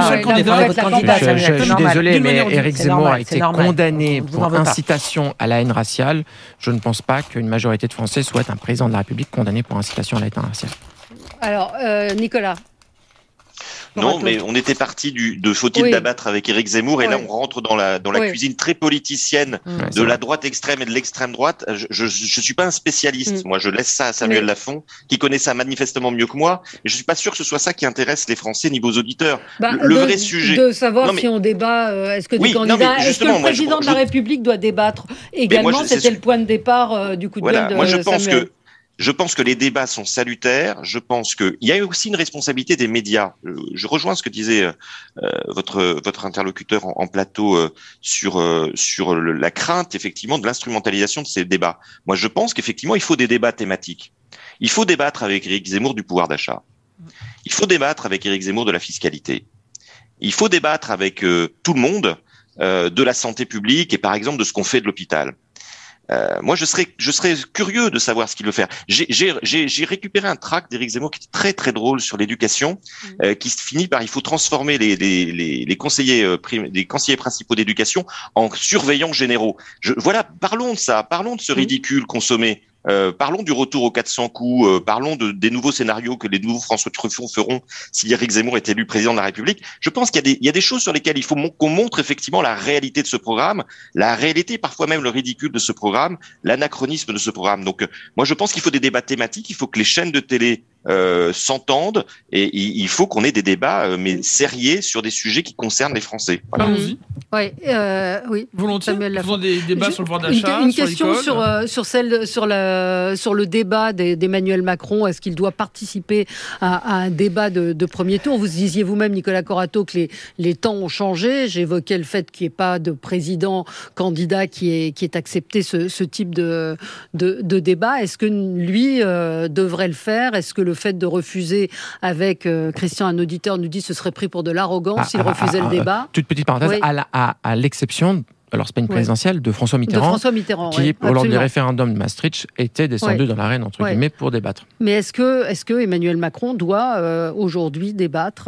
suis désolé, mais Éric Zemmour a été condamné pour incitation à la haine raciale. Je ne pense pas qu'une majorité de Français souhaite un président de la République condamné pour incitation à la haine raciale. Alors, Nicolas. Non, mais on était parti de faut-il d'abattre avec Éric Zemmour, et là on rentre dans la cuisine très politicienne de la droite extrême et de l'extrême droite. Je suis pas un spécialiste. Moi, je laisse ça à Samuel Lafont, qui connaît ça manifestement mieux que moi. Et je suis pas sûr que ce soit ça qui intéresse les Français ni vos auditeurs. Le vrai sujet de savoir si on débat, est-ce que des candidats, est-ce que le président de la République doit débattre également? C'était le point de départ du coup de gueule de Samuel. Je pense que les débats sont salutaires. Je pense qu'il y a aussi une responsabilité des médias. Je rejoins ce que disait votre interlocuteur en plateau sur la crainte effectivement de l'instrumentalisation de ces débats. Moi, je pense qu'effectivement, il faut des débats thématiques. Il faut débattre avec Éric Zemmour du pouvoir d'achat. Il faut débattre avec Éric Zemmour de la fiscalité. Il faut débattre avec tout le monde de la santé publique et par exemple de ce qu'on fait de l'hôpital. Moi, je serais curieux de savoir ce qu'il veut faire. J'ai récupéré un tract d'Éric Zemmour qui est très très drôle sur l'éducation, qui se finit par il faut transformer les conseillers principaux d'éducation en surveillants généraux. Voilà, parlons de ça, parlons de ce ridicule consommé. Parlons du retour aux 400 coups, parlons des nouveaux scénarios que les nouveaux François Truffaut feront si Éric Zemmour est élu président de la République. Je pense qu'il y a des choses sur lesquelles il faut qu'on montre effectivement la réalité de ce programme, la réalité, parfois même le ridicule de ce programme, l'anachronisme de ce programme. Donc, moi, je pense qu'il faut des débats thématiques, il faut que les chaînes de télé s'entendent et il faut qu'on ait des débats mais sérieux sur des sujets qui concernent les Français. Voilà. Allons-y. Oui. Volontiers. Faisons des débats sur le pouvoir d'achat, une question sur le débat d'Emmanuel Macron. Est-ce qu'il doit participer à un débat de premier tour? Vous disiez vous-même, Nicolas Corato, que les temps ont changé. J'évoquais le fait qu'il n'y ait pas de président candidat qui ait accepté ce type de débat. Est-ce que lui devrait le faire? Est-ce que le fait de refuser avec Christian, un auditeur nous dit ce serait pris pour de l'arrogance s'il refusait le débat? Toute petite parenthèse, à l'exception, alors c'est pas une présidentielle, de François Mitterrand, qui lors du référendum de Maastricht était descendu dans l'arène entre guillemets pour débattre. Mais est-ce que Emmanuel Macron doit aujourd'hui débattre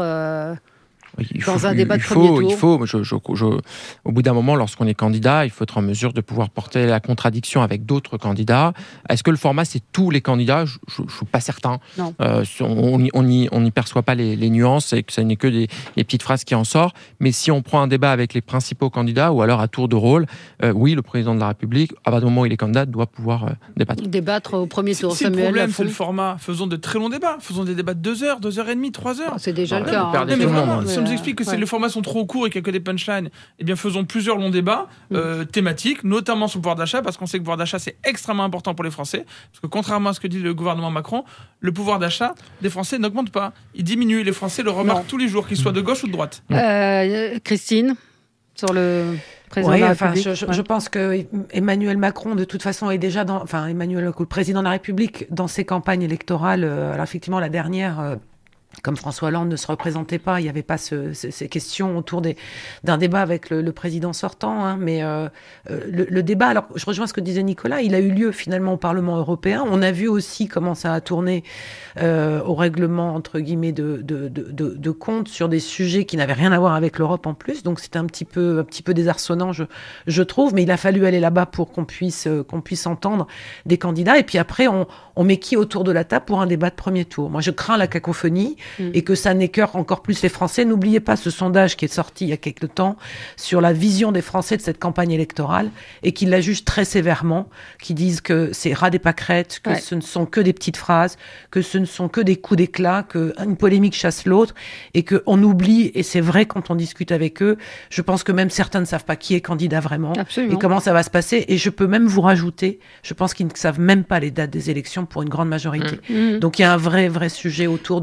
dans un débat de premier tour? Au bout d'un moment, lorsqu'on est candidat, il faut être en mesure de pouvoir porter la contradiction avec d'autres candidats. Est-ce que le format, c'est tous les candidats? Je ne suis pas certain. On n'y perçoit pas les nuances et que ce n'est que des petites phrases qui en sortent. Mais si on prend un débat avec les principaux candidats ou alors à tour de rôle, oui, le président de la République, à partir du moment où il est candidat, doit pouvoir débattre. Débattre au premier tour. Si le problème, c'est le format, faisons de très longs débats. Faisons des débats de 2 heures, 2h30, 3 heures. C'est déjà le cas. On nous explique que les formats sont trop courts et qu'il n'y a que des punchlines, eh bien faisons plusieurs longs débats thématiques, notamment sur le pouvoir d'achat, parce qu'on sait que le pouvoir d'achat c'est extrêmement important pour les Français, parce que contrairement à ce que dit le gouvernement Macron, le pouvoir d'achat des Français n'augmente pas, il diminue, et les Français le remarquent tous les jours, qu'ils soient de gauche ou de droite. Christine, sur le président de la République. Je pense que Emmanuel Macron, de toute façon, est déjà le président de la République, dans ses campagnes électorales, alors effectivement la dernière... Comme François Hollande ne se représentait pas, il n'y avait pas ces questions autour d'un débat avec le président sortant. Mais le débat, alors je rejoins ce que disait Nicolas, il a eu lieu finalement au Parlement européen. On a vu aussi comment ça a tourné au règlement, entre guillemets, de compte sur des sujets qui n'avaient rien à voir avec l'Europe en plus. Donc c'était un petit peu désarçonnant, je trouve. Mais il a fallu aller là-bas pour qu'on puisse entendre des candidats. Et puis après, on met qui autour de la table pour un débat de premier tour? Moi, je crains la cacophonie. Et que ça n'écœure encore plus les Français. N'oubliez pas ce sondage qui est sorti il y a quelques temps sur la vision des Français de cette campagne électorale et qui la jugent très sévèrement, qui disent que c'est ras des pâquerettes, que ce ne sont que des petites phrases, que ce ne sont que des coups d'éclat, qu'une polémique chasse l'autre et qu'on oublie, et c'est vrai quand on discute avec eux, je pense que même certains ne savent pas qui est candidat vraiment. Absolument. Et comment ça va se passer. Et je peux même vous rajouter, je pense qu'ils ne savent même pas les dates des élections pour une grande majorité. Donc il y a un vrai sujet autour de ce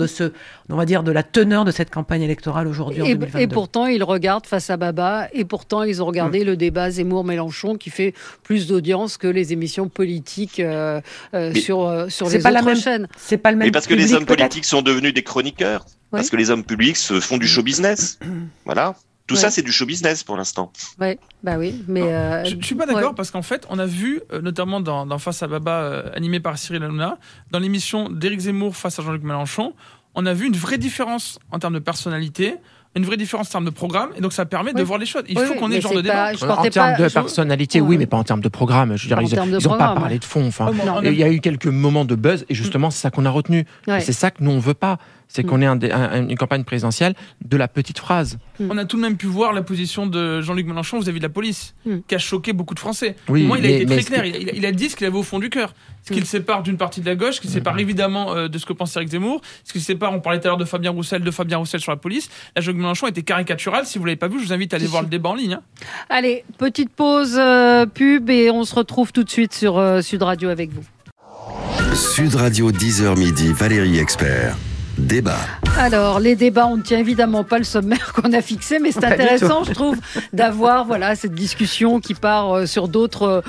on va dire, de la teneur de cette campagne électorale aujourd'hui en 2022. Et pourtant, ils regardent face à Baba, et pourtant, ils ont regardé le débat Zemmour-Mélenchon qui fait plus d'audience que les émissions politiques sur les autres chaînes. C'est pas le même. Mais parce que les hommes politiques sont devenus des chroniqueurs. Oui. Parce que les hommes publics se font du show business. Voilà. Tout ça, c'est du show business pour l'instant. Ouais, bah oui, mais je suis pas d'accord parce qu'en fait, on a vu notamment dans Face à Baba, animé par Cyril Hanouna, dans l'émission d'Éric Zemmour face à Jean-Luc Mélenchon, on a vu une vraie différence en termes de personnalité, une vraie différence en termes de programme, et donc ça permet de voir les choses. Il faut qu'on ait ce genre de débat. En termes de personnalité, oui, mais pas en termes de programme. Je veux dire, ils n'ont pas parlé de fond. Enfin, il y a eu quelques moments de buzz, et justement, c'est ça qu'on a retenu. Et c'est ça que nous, on veut pas. C'est qu'on ait une campagne présidentielle de la petite phrase. On a tout de même pu voir la position de Jean-Luc Mélenchon vis-à-vis de la police, qui a choqué beaucoup de Français. Oui, moi, il a été très clair. Il a dit ce qu'il avait au fond du cœur. Ce qui le sépare d'une partie de la gauche, ce qui le sépare évidemment de ce que pense Éric Zemmour, ce qui le sépare, on parlait tout à l'heure de Fabien Roussel sur la police. Là, Jean-Luc Mélenchon était caricatural. Si vous ne l'avez pas vu, je vous invite à aller voir le débat en ligne. Allez, petite pause pub et on se retrouve tout de suite sur Sud Radio avec vous. Sud Radio 10h midi, Valérie Expert. Débat. Alors, les débats, on ne tient évidemment pas le sommaire qu'on a fixé, mais c'est intéressant, je trouve, d'avoir cette discussion qui part sur d'autres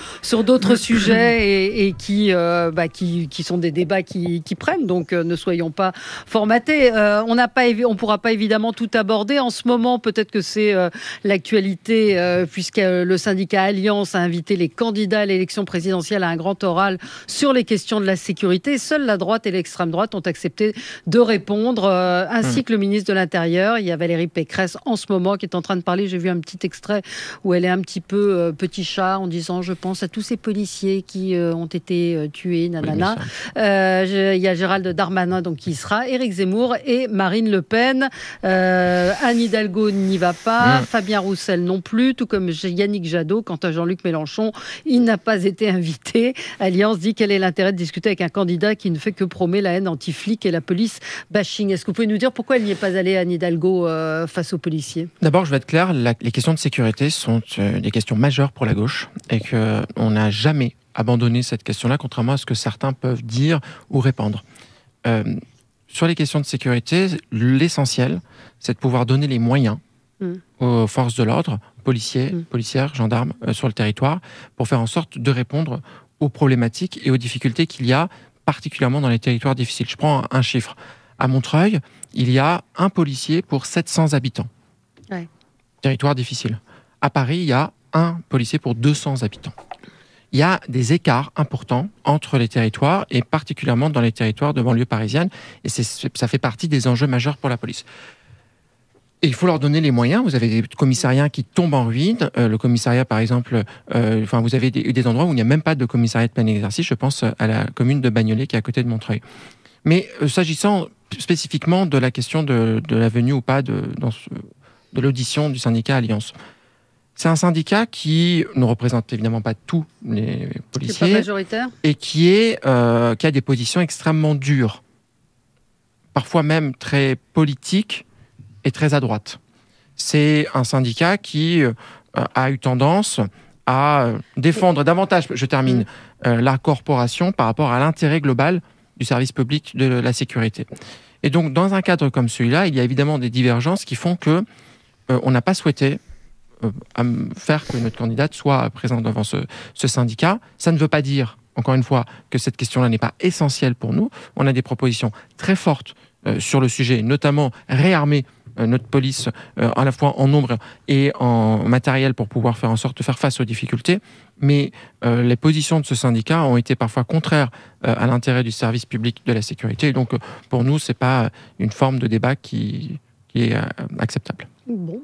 sujets et qui sont des débats qui prennent. Donc, ne soyons pas formatés. On pourra pas évidemment tout aborder. En ce moment, peut-être que c'est l'actualité, puisque le syndicat Alliance a invité les candidats à l'élection présidentielle à un grand oral sur les questions de la sécurité. Seule la droite et l'extrême droite ont accepté de répondre, ainsi que le ministre de l'Intérieur. Il y a Valérie Pécresse en ce moment qui est en train de parler. J'ai vu un petit extrait où elle est un petit peu petit chat en disant « Je pense à tous ces policiers qui ont été tués, nanana ». Il y a Gérald Darmanin donc, qui y sera, Éric Zemmour et Marine Le Pen. Anne Hidalgo n'y va pas, Fabien Roussel non plus, tout comme Yannick Jadot. Quant à Jean-Luc Mélenchon, il n'a pas été invité. Alliance dit quel est l'intérêt de discuter avec un candidat qui ne fait que prôner la haine anti-flic et la police bashing. Est-ce que vous pouvez nous dire pourquoi elle n'y est pas allée, Anne Hidalgo, face aux policiers ? D'abord, je vais être clair, les questions de sécurité sont des questions majeures pour la gauche et qu'on n'a jamais abandonné cette question-là, contrairement à ce que certains peuvent dire ou répandre. Sur les questions de sécurité, l'essentiel, c'est de pouvoir donner les moyens aux forces de l'ordre, policiers, policières, gendarmes, sur le territoire, pour faire en sorte de répondre aux problématiques et aux difficultés qu'il y a, particulièrement dans les territoires difficiles. Je prends un chiffre. À Montreuil, il y a un policier pour 700 habitants. Ouais. Territoire difficile. À Paris, il y a un policier pour 200 habitants. Il y a des écarts importants entre les territoires et particulièrement dans les territoires de banlieue parisienne. Et ça fait partie des enjeux majeurs pour la police. Et il faut leur donner les moyens. Vous avez des commissariats qui tombent en ruine. Le commissariat, par exemple, vous avez des endroits où il n'y a même pas de commissariat de plein exercice. Je pense à la commune de Bagnolet qui est à côté de Montreuil. Mais s'agissant spécifiquement de la question de la venue ou pas de l'audition du syndicat Alliance, c'est un syndicat qui ne représente évidemment pas tous les policiers. C'est pas majoritaire. Et qui a des positions extrêmement dures, parfois même très politiques et très à droite. C'est un syndicat qui a eu tendance à défendre davantage, je termine, la corporation par rapport à l'intérêt global du service public de la sécurité. Et donc, dans un cadre comme celui-là, il y a évidemment des divergences qui font que on n'a pas souhaité faire que notre candidate soit présente devant ce syndicat. Ça ne veut pas dire, encore une fois, que cette question-là n'est pas essentielle pour nous. On a des propositions très fortes sur le sujet, notamment réarmer notre police à la fois en nombre et en matériel pour pouvoir faire en sorte de faire face aux difficultés. Mais les positions de ce syndicat ont été parfois contraires à l'intérêt du service public de la sécurité. Et donc, pour nous, ce n'est pas une forme de débat qui est acceptable. Bon.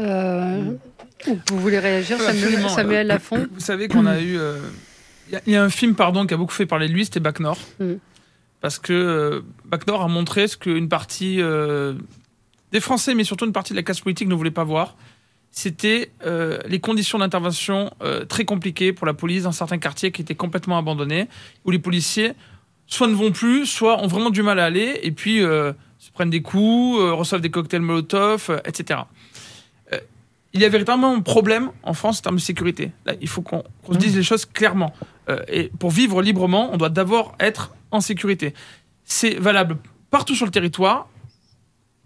Vous voulez réagir, Samuel Lafont ? Vous savez qu'on a eu... Il y a un film, qui a beaucoup fait parler de lui, c'était Bac Nord. Parce que Bac Nord a montré ce qu'une partie des Français, mais surtout une partie de la classe politique ne voulait pas voir. C'était les conditions d'intervention très compliquées pour la police dans certains quartiers qui étaient complètement abandonnés, où les policiers soit ne vont plus, soit ont vraiment du mal à aller, et puis se prennent des coups, reçoivent des cocktails Molotov, etc. Il y a véritablement un problème en France en termes de sécurité. Là, il faut qu'on se dise les choses clairement. Et pour vivre librement, on doit d'abord être en sécurité. C'est valable partout sur le territoire,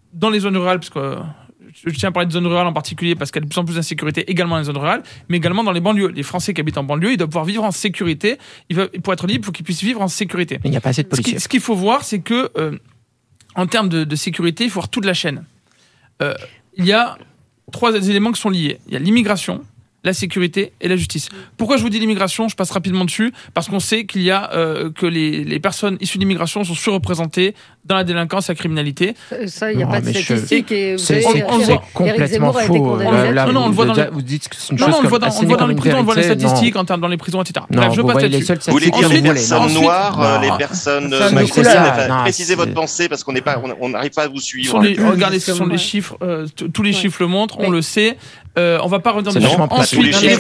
dans les zones rurales, parce que je tiens à parler de zones rurales en particulier, parce qu'il y a de plus en plus d'insécurité également dans les zones rurales, mais également dans les banlieues. Les Français qui habitent en banlieue, ils doivent pouvoir vivre en sécurité. Pour être libre, il faut qu'ils puissent vivre en sécurité. Il n'y a pas assez de policiers. Ce qu'il faut voir, c'est que, en termes de sécurité, il faut voir toute la chaîne. Il y a 3 éléments qui sont liés. Il y a l'immigration, la sécurité et la justice. Pourquoi je vous dis l'immigration ? Je passe rapidement dessus, parce qu'on sait qu'il y a que les personnes issues de l'immigration sont surreprésentées dans la délinquance et la criminalité. Ça, il n'y a pas de statistique. C'est complètement faux. Non, on le voit dans les... Vous dites que c'est une chose on le voit dans les prisons, on voit les statistiques en termes dans les prisons, etc. Non, je passe là-dessus. Vous voulez dire les personnes noires, les personnes maghrébines. Précisez votre pensée, parce qu'on n'arrive pas à vous suivre. Regardez, ce sont les chiffres. Tous les chiffres le montrent, on le sait. On va pas revenir dessus. Ensuite, les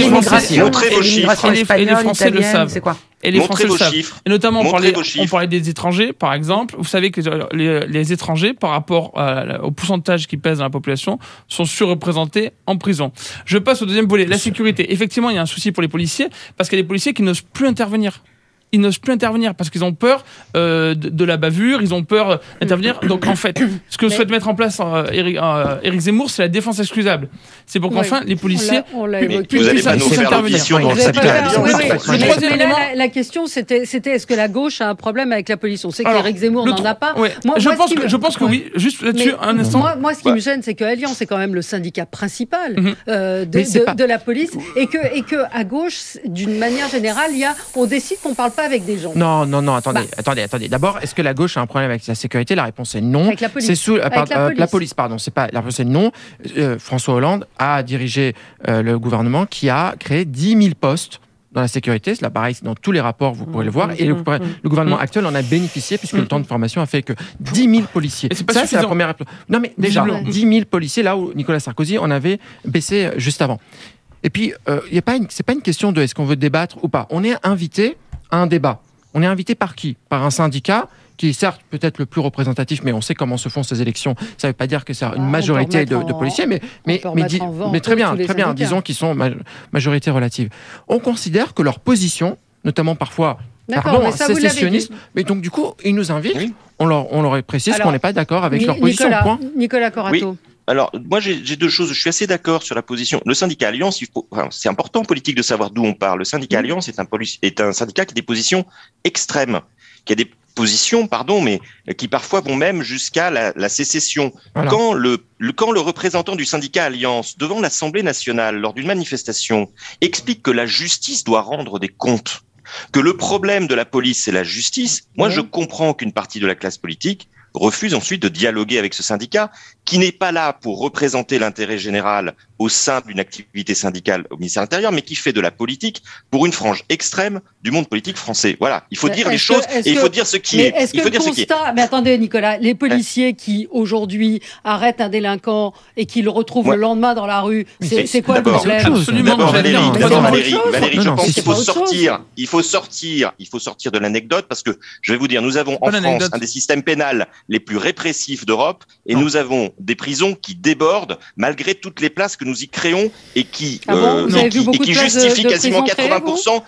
Français le savent. C'est quoi ? Et les Français le savent. Et notamment, on parlait des étrangers, par exemple. Vous savez que les étrangers, par rapport au pourcentage qui pèse dans la population, sont surreprésentés en prison. Je passe au deuxième volet, la sécurité. Effectivement, il y a un souci pour les policiers, parce qu'il y a des policiers qui n'osent plus intervenir. Ils n'osent plus intervenir parce qu'ils ont peur de la bavure, ils ont peur d'intervenir. Donc en fait, ce que souhaite mettre en place Éric Zemmour, c'est la défense excusable. C'est pour qu'enfin les policiers puissent intervenir. La question, c'était est-ce que la gauche a un problème avec la police ? On sait qu'Éric Zemmour n'en a pas. Je pense que oui. Juste là-dessus, un instant. Moi, ce qui me gêne, c'est que Alliance est quand même le syndicat principal de la police, et que à gauche, d'une manière générale, on décide qu'on parle pas avec des gens. Non, attendez. D'abord, est-ce que la gauche a un problème avec la sécurité ? La réponse est non. Avec la police. La police, pardon. C'est pas, la réponse est non. François Hollande a dirigé le gouvernement qui a créé 10 000 postes dans la sécurité. C'est là, pareil, dans tous les rapports, vous pourrez le voir. Et le gouvernement actuel en a bénéficié, puisque le temps de formation a fait que 10 000 policiers. Ça, c'est la première... Non, mais déjà, 10 000 policiers, là où Nicolas Sarkozy en avait baissé juste avant. Et puis, c'est pas une question de est-ce qu'on veut débattre ou pas. On est invité à un débat. On est invité par qui ? Par un syndicat qui est certes peut-être le plus représentatif, mais on sait comment se font ces élections. Ça ne veut pas dire que c'est une majorité de policiers, mais très bien, disons qu'ils sont majorité relative. On considère que leur position, notamment parfois sécessionniste, mais donc du coup, ils nous invitent, on leur précise qu'on n'est pas d'accord avec leur position. Nicolas Corato. Oui. Alors, moi, j'ai 2 choses. Je suis assez d'accord sur la position. Le syndicat Alliance, c'est important en politique de savoir d'où on parle. Le syndicat Alliance est un syndicat qui a des positions extrêmes, qui a des positions, mais qui parfois vont même jusqu'à la sécession. Voilà. Quand le représentant du syndicat Alliance, devant l'Assemblée nationale, lors d'une manifestation, explique que la justice doit rendre des comptes, que le problème de la police, c'est la justice, moi, je comprends qu'une partie de la classe politique refuse ensuite de dialoguer avec ce syndicat qui n'est pas là pour représenter l'intérêt général au sein d'une activité syndicale au ministère de l'Intérieur, mais qui fait de la politique pour une frange extrême du monde politique français. Voilà, il faut dire les choses et il faut dire ce qui est. Il faut dire ce qui est. Mais attendez, Nicolas, les policiers qui aujourd'hui arrêtent un délinquant et qui le retrouvent le lendemain dans la rue, c'est quoi le problème ? Absolument. Valérie, je pense qu'il faut sortir de l'anecdote, parce que je vais vous dire, nous avons en France un des systèmes pénals les plus répressifs d'Europe, et nous avons des prisons qui débordent malgré toutes les places que nous y créons et qui justifient quasiment 80%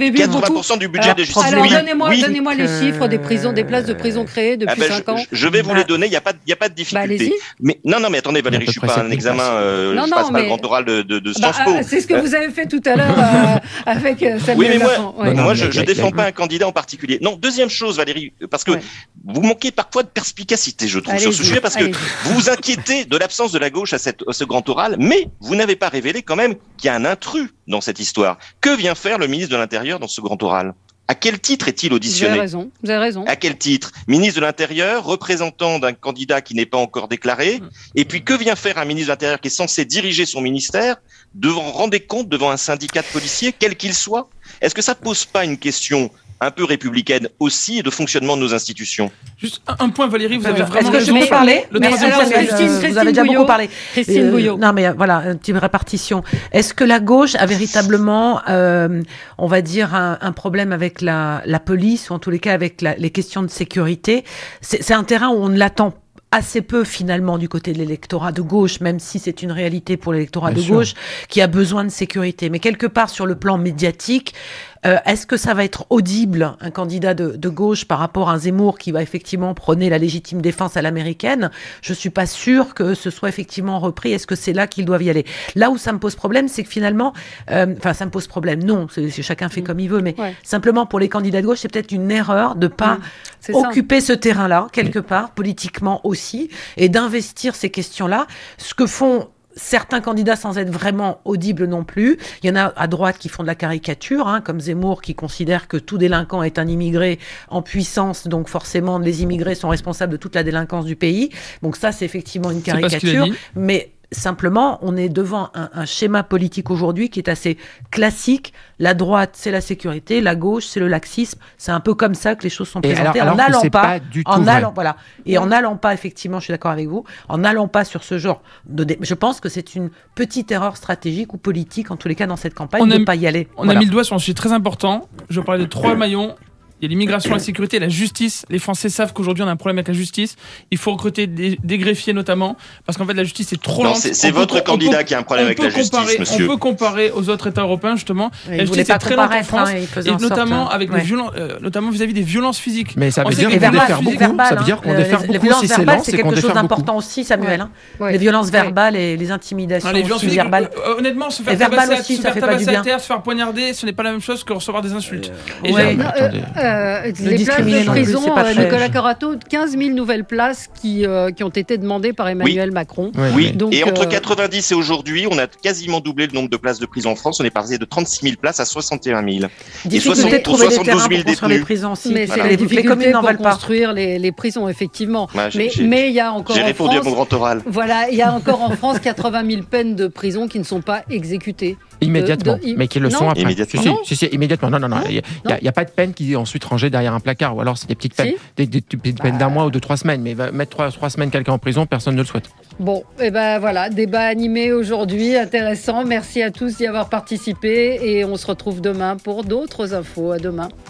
du budget de justice. Alors donnez-moi les chiffres des places de prison créées depuis 5 ans. Je vais vous les donner, il n'y a pas de difficulté. Mais non, mais attendez Valérie, je ne suis pas un examen, je passe pas le grand oral de Sciences Po. C'est ce que vous avez fait tout à l'heure avec Samuel Lafont. Oui, mais moi je ne défends pas un candidat en particulier. Non, deuxième chose Valérie, parce que vous manquez parfois de perspicacité, je trouve, sur ce sujet, parce que vous vous inquiétez de l'absence de la gauche à ce grand oral, mais vous n'avez pas révélé quand même qu'il y a un intrus dans cette histoire. Que vient faire le ministre de l'Intérieur dans ce grand oral ? À quel titre est-il auditionné ? Vous avez raison. À quel titre ? Ministre de l'Intérieur, représentant d'un candidat qui n'est pas encore déclaré. Et puis, que vient faire un ministre de l'Intérieur qui est censé diriger son ministère, rendre compte devant un syndicat de policiers, quel qu'il soit ? Est-ce que ça ne pose pas une question un peu républicaine aussi et de fonctionnement de nos institutions? Juste un point, Valérie, vous avez vraiment raison. Est-ce que je peux parler? Christine vous avez déjà beaucoup parlé. Christine Bouillot. Non, mais voilà, une petite répartition. Est-ce que la gauche a véritablement, on va dire, un problème avec la police, ou en tous les cas avec les questions de sécurité? C'est un terrain où on ne l'attend assez peu finalement du côté de l'électorat de gauche, même si c'est une réalité pour l'électorat de gauche qui a besoin de sécurité. Mais quelque part sur le plan médiatique, Est-ce que ça va être audible, un candidat de gauche par rapport à un Zemmour qui va effectivement prôner la légitime défense à l'américaine? Je suis pas sûre que ce soit effectivement repris. Est-ce que c'est là qu'ils doivent y aller? Là où ça me pose problème, c'est que finalement, ça me pose problème. Non, chacun fait comme il veut, mais simplement pour les candidats de gauche, c'est peut-être une erreur de pas occuper ce terrain-là quelque part politiquement aussi et d'investir ces questions-là. Ce que font certains candidats sans être vraiment audibles non plus. Il y en a à droite qui font de la caricature, comme Zemmour qui considère que tout délinquant est un immigré en puissance, donc forcément les immigrés sont responsables de toute la délinquance du pays. Donc ça, c'est effectivement une caricature. Mais simplement, on est devant un schéma politique aujourd'hui qui est assez classique. La droite, c'est la sécurité, la gauche, c'est le laxisme. C'est un peu comme ça que les choses sont présentées. En n'allant pas, effectivement, je suis d'accord avec vous, en n'allant pas sur ce genre je pense que c'est une petite erreur stratégique ou politique, en tous les cas, dans cette campagne, de ne pas y aller. On a mis le doigt sur un sujet très important. Je parlais de 3 maillons. Il y a l'immigration, la sécurité, la justice. Les Français savent qu'aujourd'hui, on a un problème avec la justice. Il faut recruter des greffiers, notamment, parce qu'en fait, la justice est trop lente. C'est votre candidat qui a un problème avec la justice, monsieur. On peut comparer aux autres États européens, justement. La justice est très lente en France, et notamment avec les violences, notamment vis-à-vis des violences physiques. Mais ça veut dire qu'on défère beaucoup. Ça veut dire qu'on défère beaucoup. Les violences verbales, c'est quelque chose d'important aussi, Samuel. Les violences verbales et les intimidations verbales. Honnêtement, se faire tabasser à terre, se faire poignarder, ce n'est pas la même chose que recevoir des insultes. Places de prison, Nicolas Corato, 15 000 nouvelles places qui ont été demandées par Emmanuel Macron. Oui. Donc, et entre 90 et aujourd'hui, on a quasiment doublé le nombre de places de prison en France. On est passé de 36 000 places à 61 000. Et 72 000 détenus. Les prisons aussi. Mais c'est les difficultés pour construire les prisons, effectivement. Mais il y a encore J'ai répondu à mon grand oral. Voilà, il y a encore en France 80 000 peines de prison qui ne sont pas exécutées. Immédiatement, mais qui le sont après. Immédiatement. Si, immédiatement. Non. Il n'y a pas de peine qui est ensuite rangée derrière un placard. Ou alors, c'est des petites peines, des petites peines d'un mois ou de 3 semaines. Mais mettre 3 semaines quelqu'un en prison, personne ne le souhaite. Bon, et voilà, débat animé aujourd'hui, intéressant. Merci à tous d'y avoir participé. Et on se retrouve demain pour d'autres infos. À demain.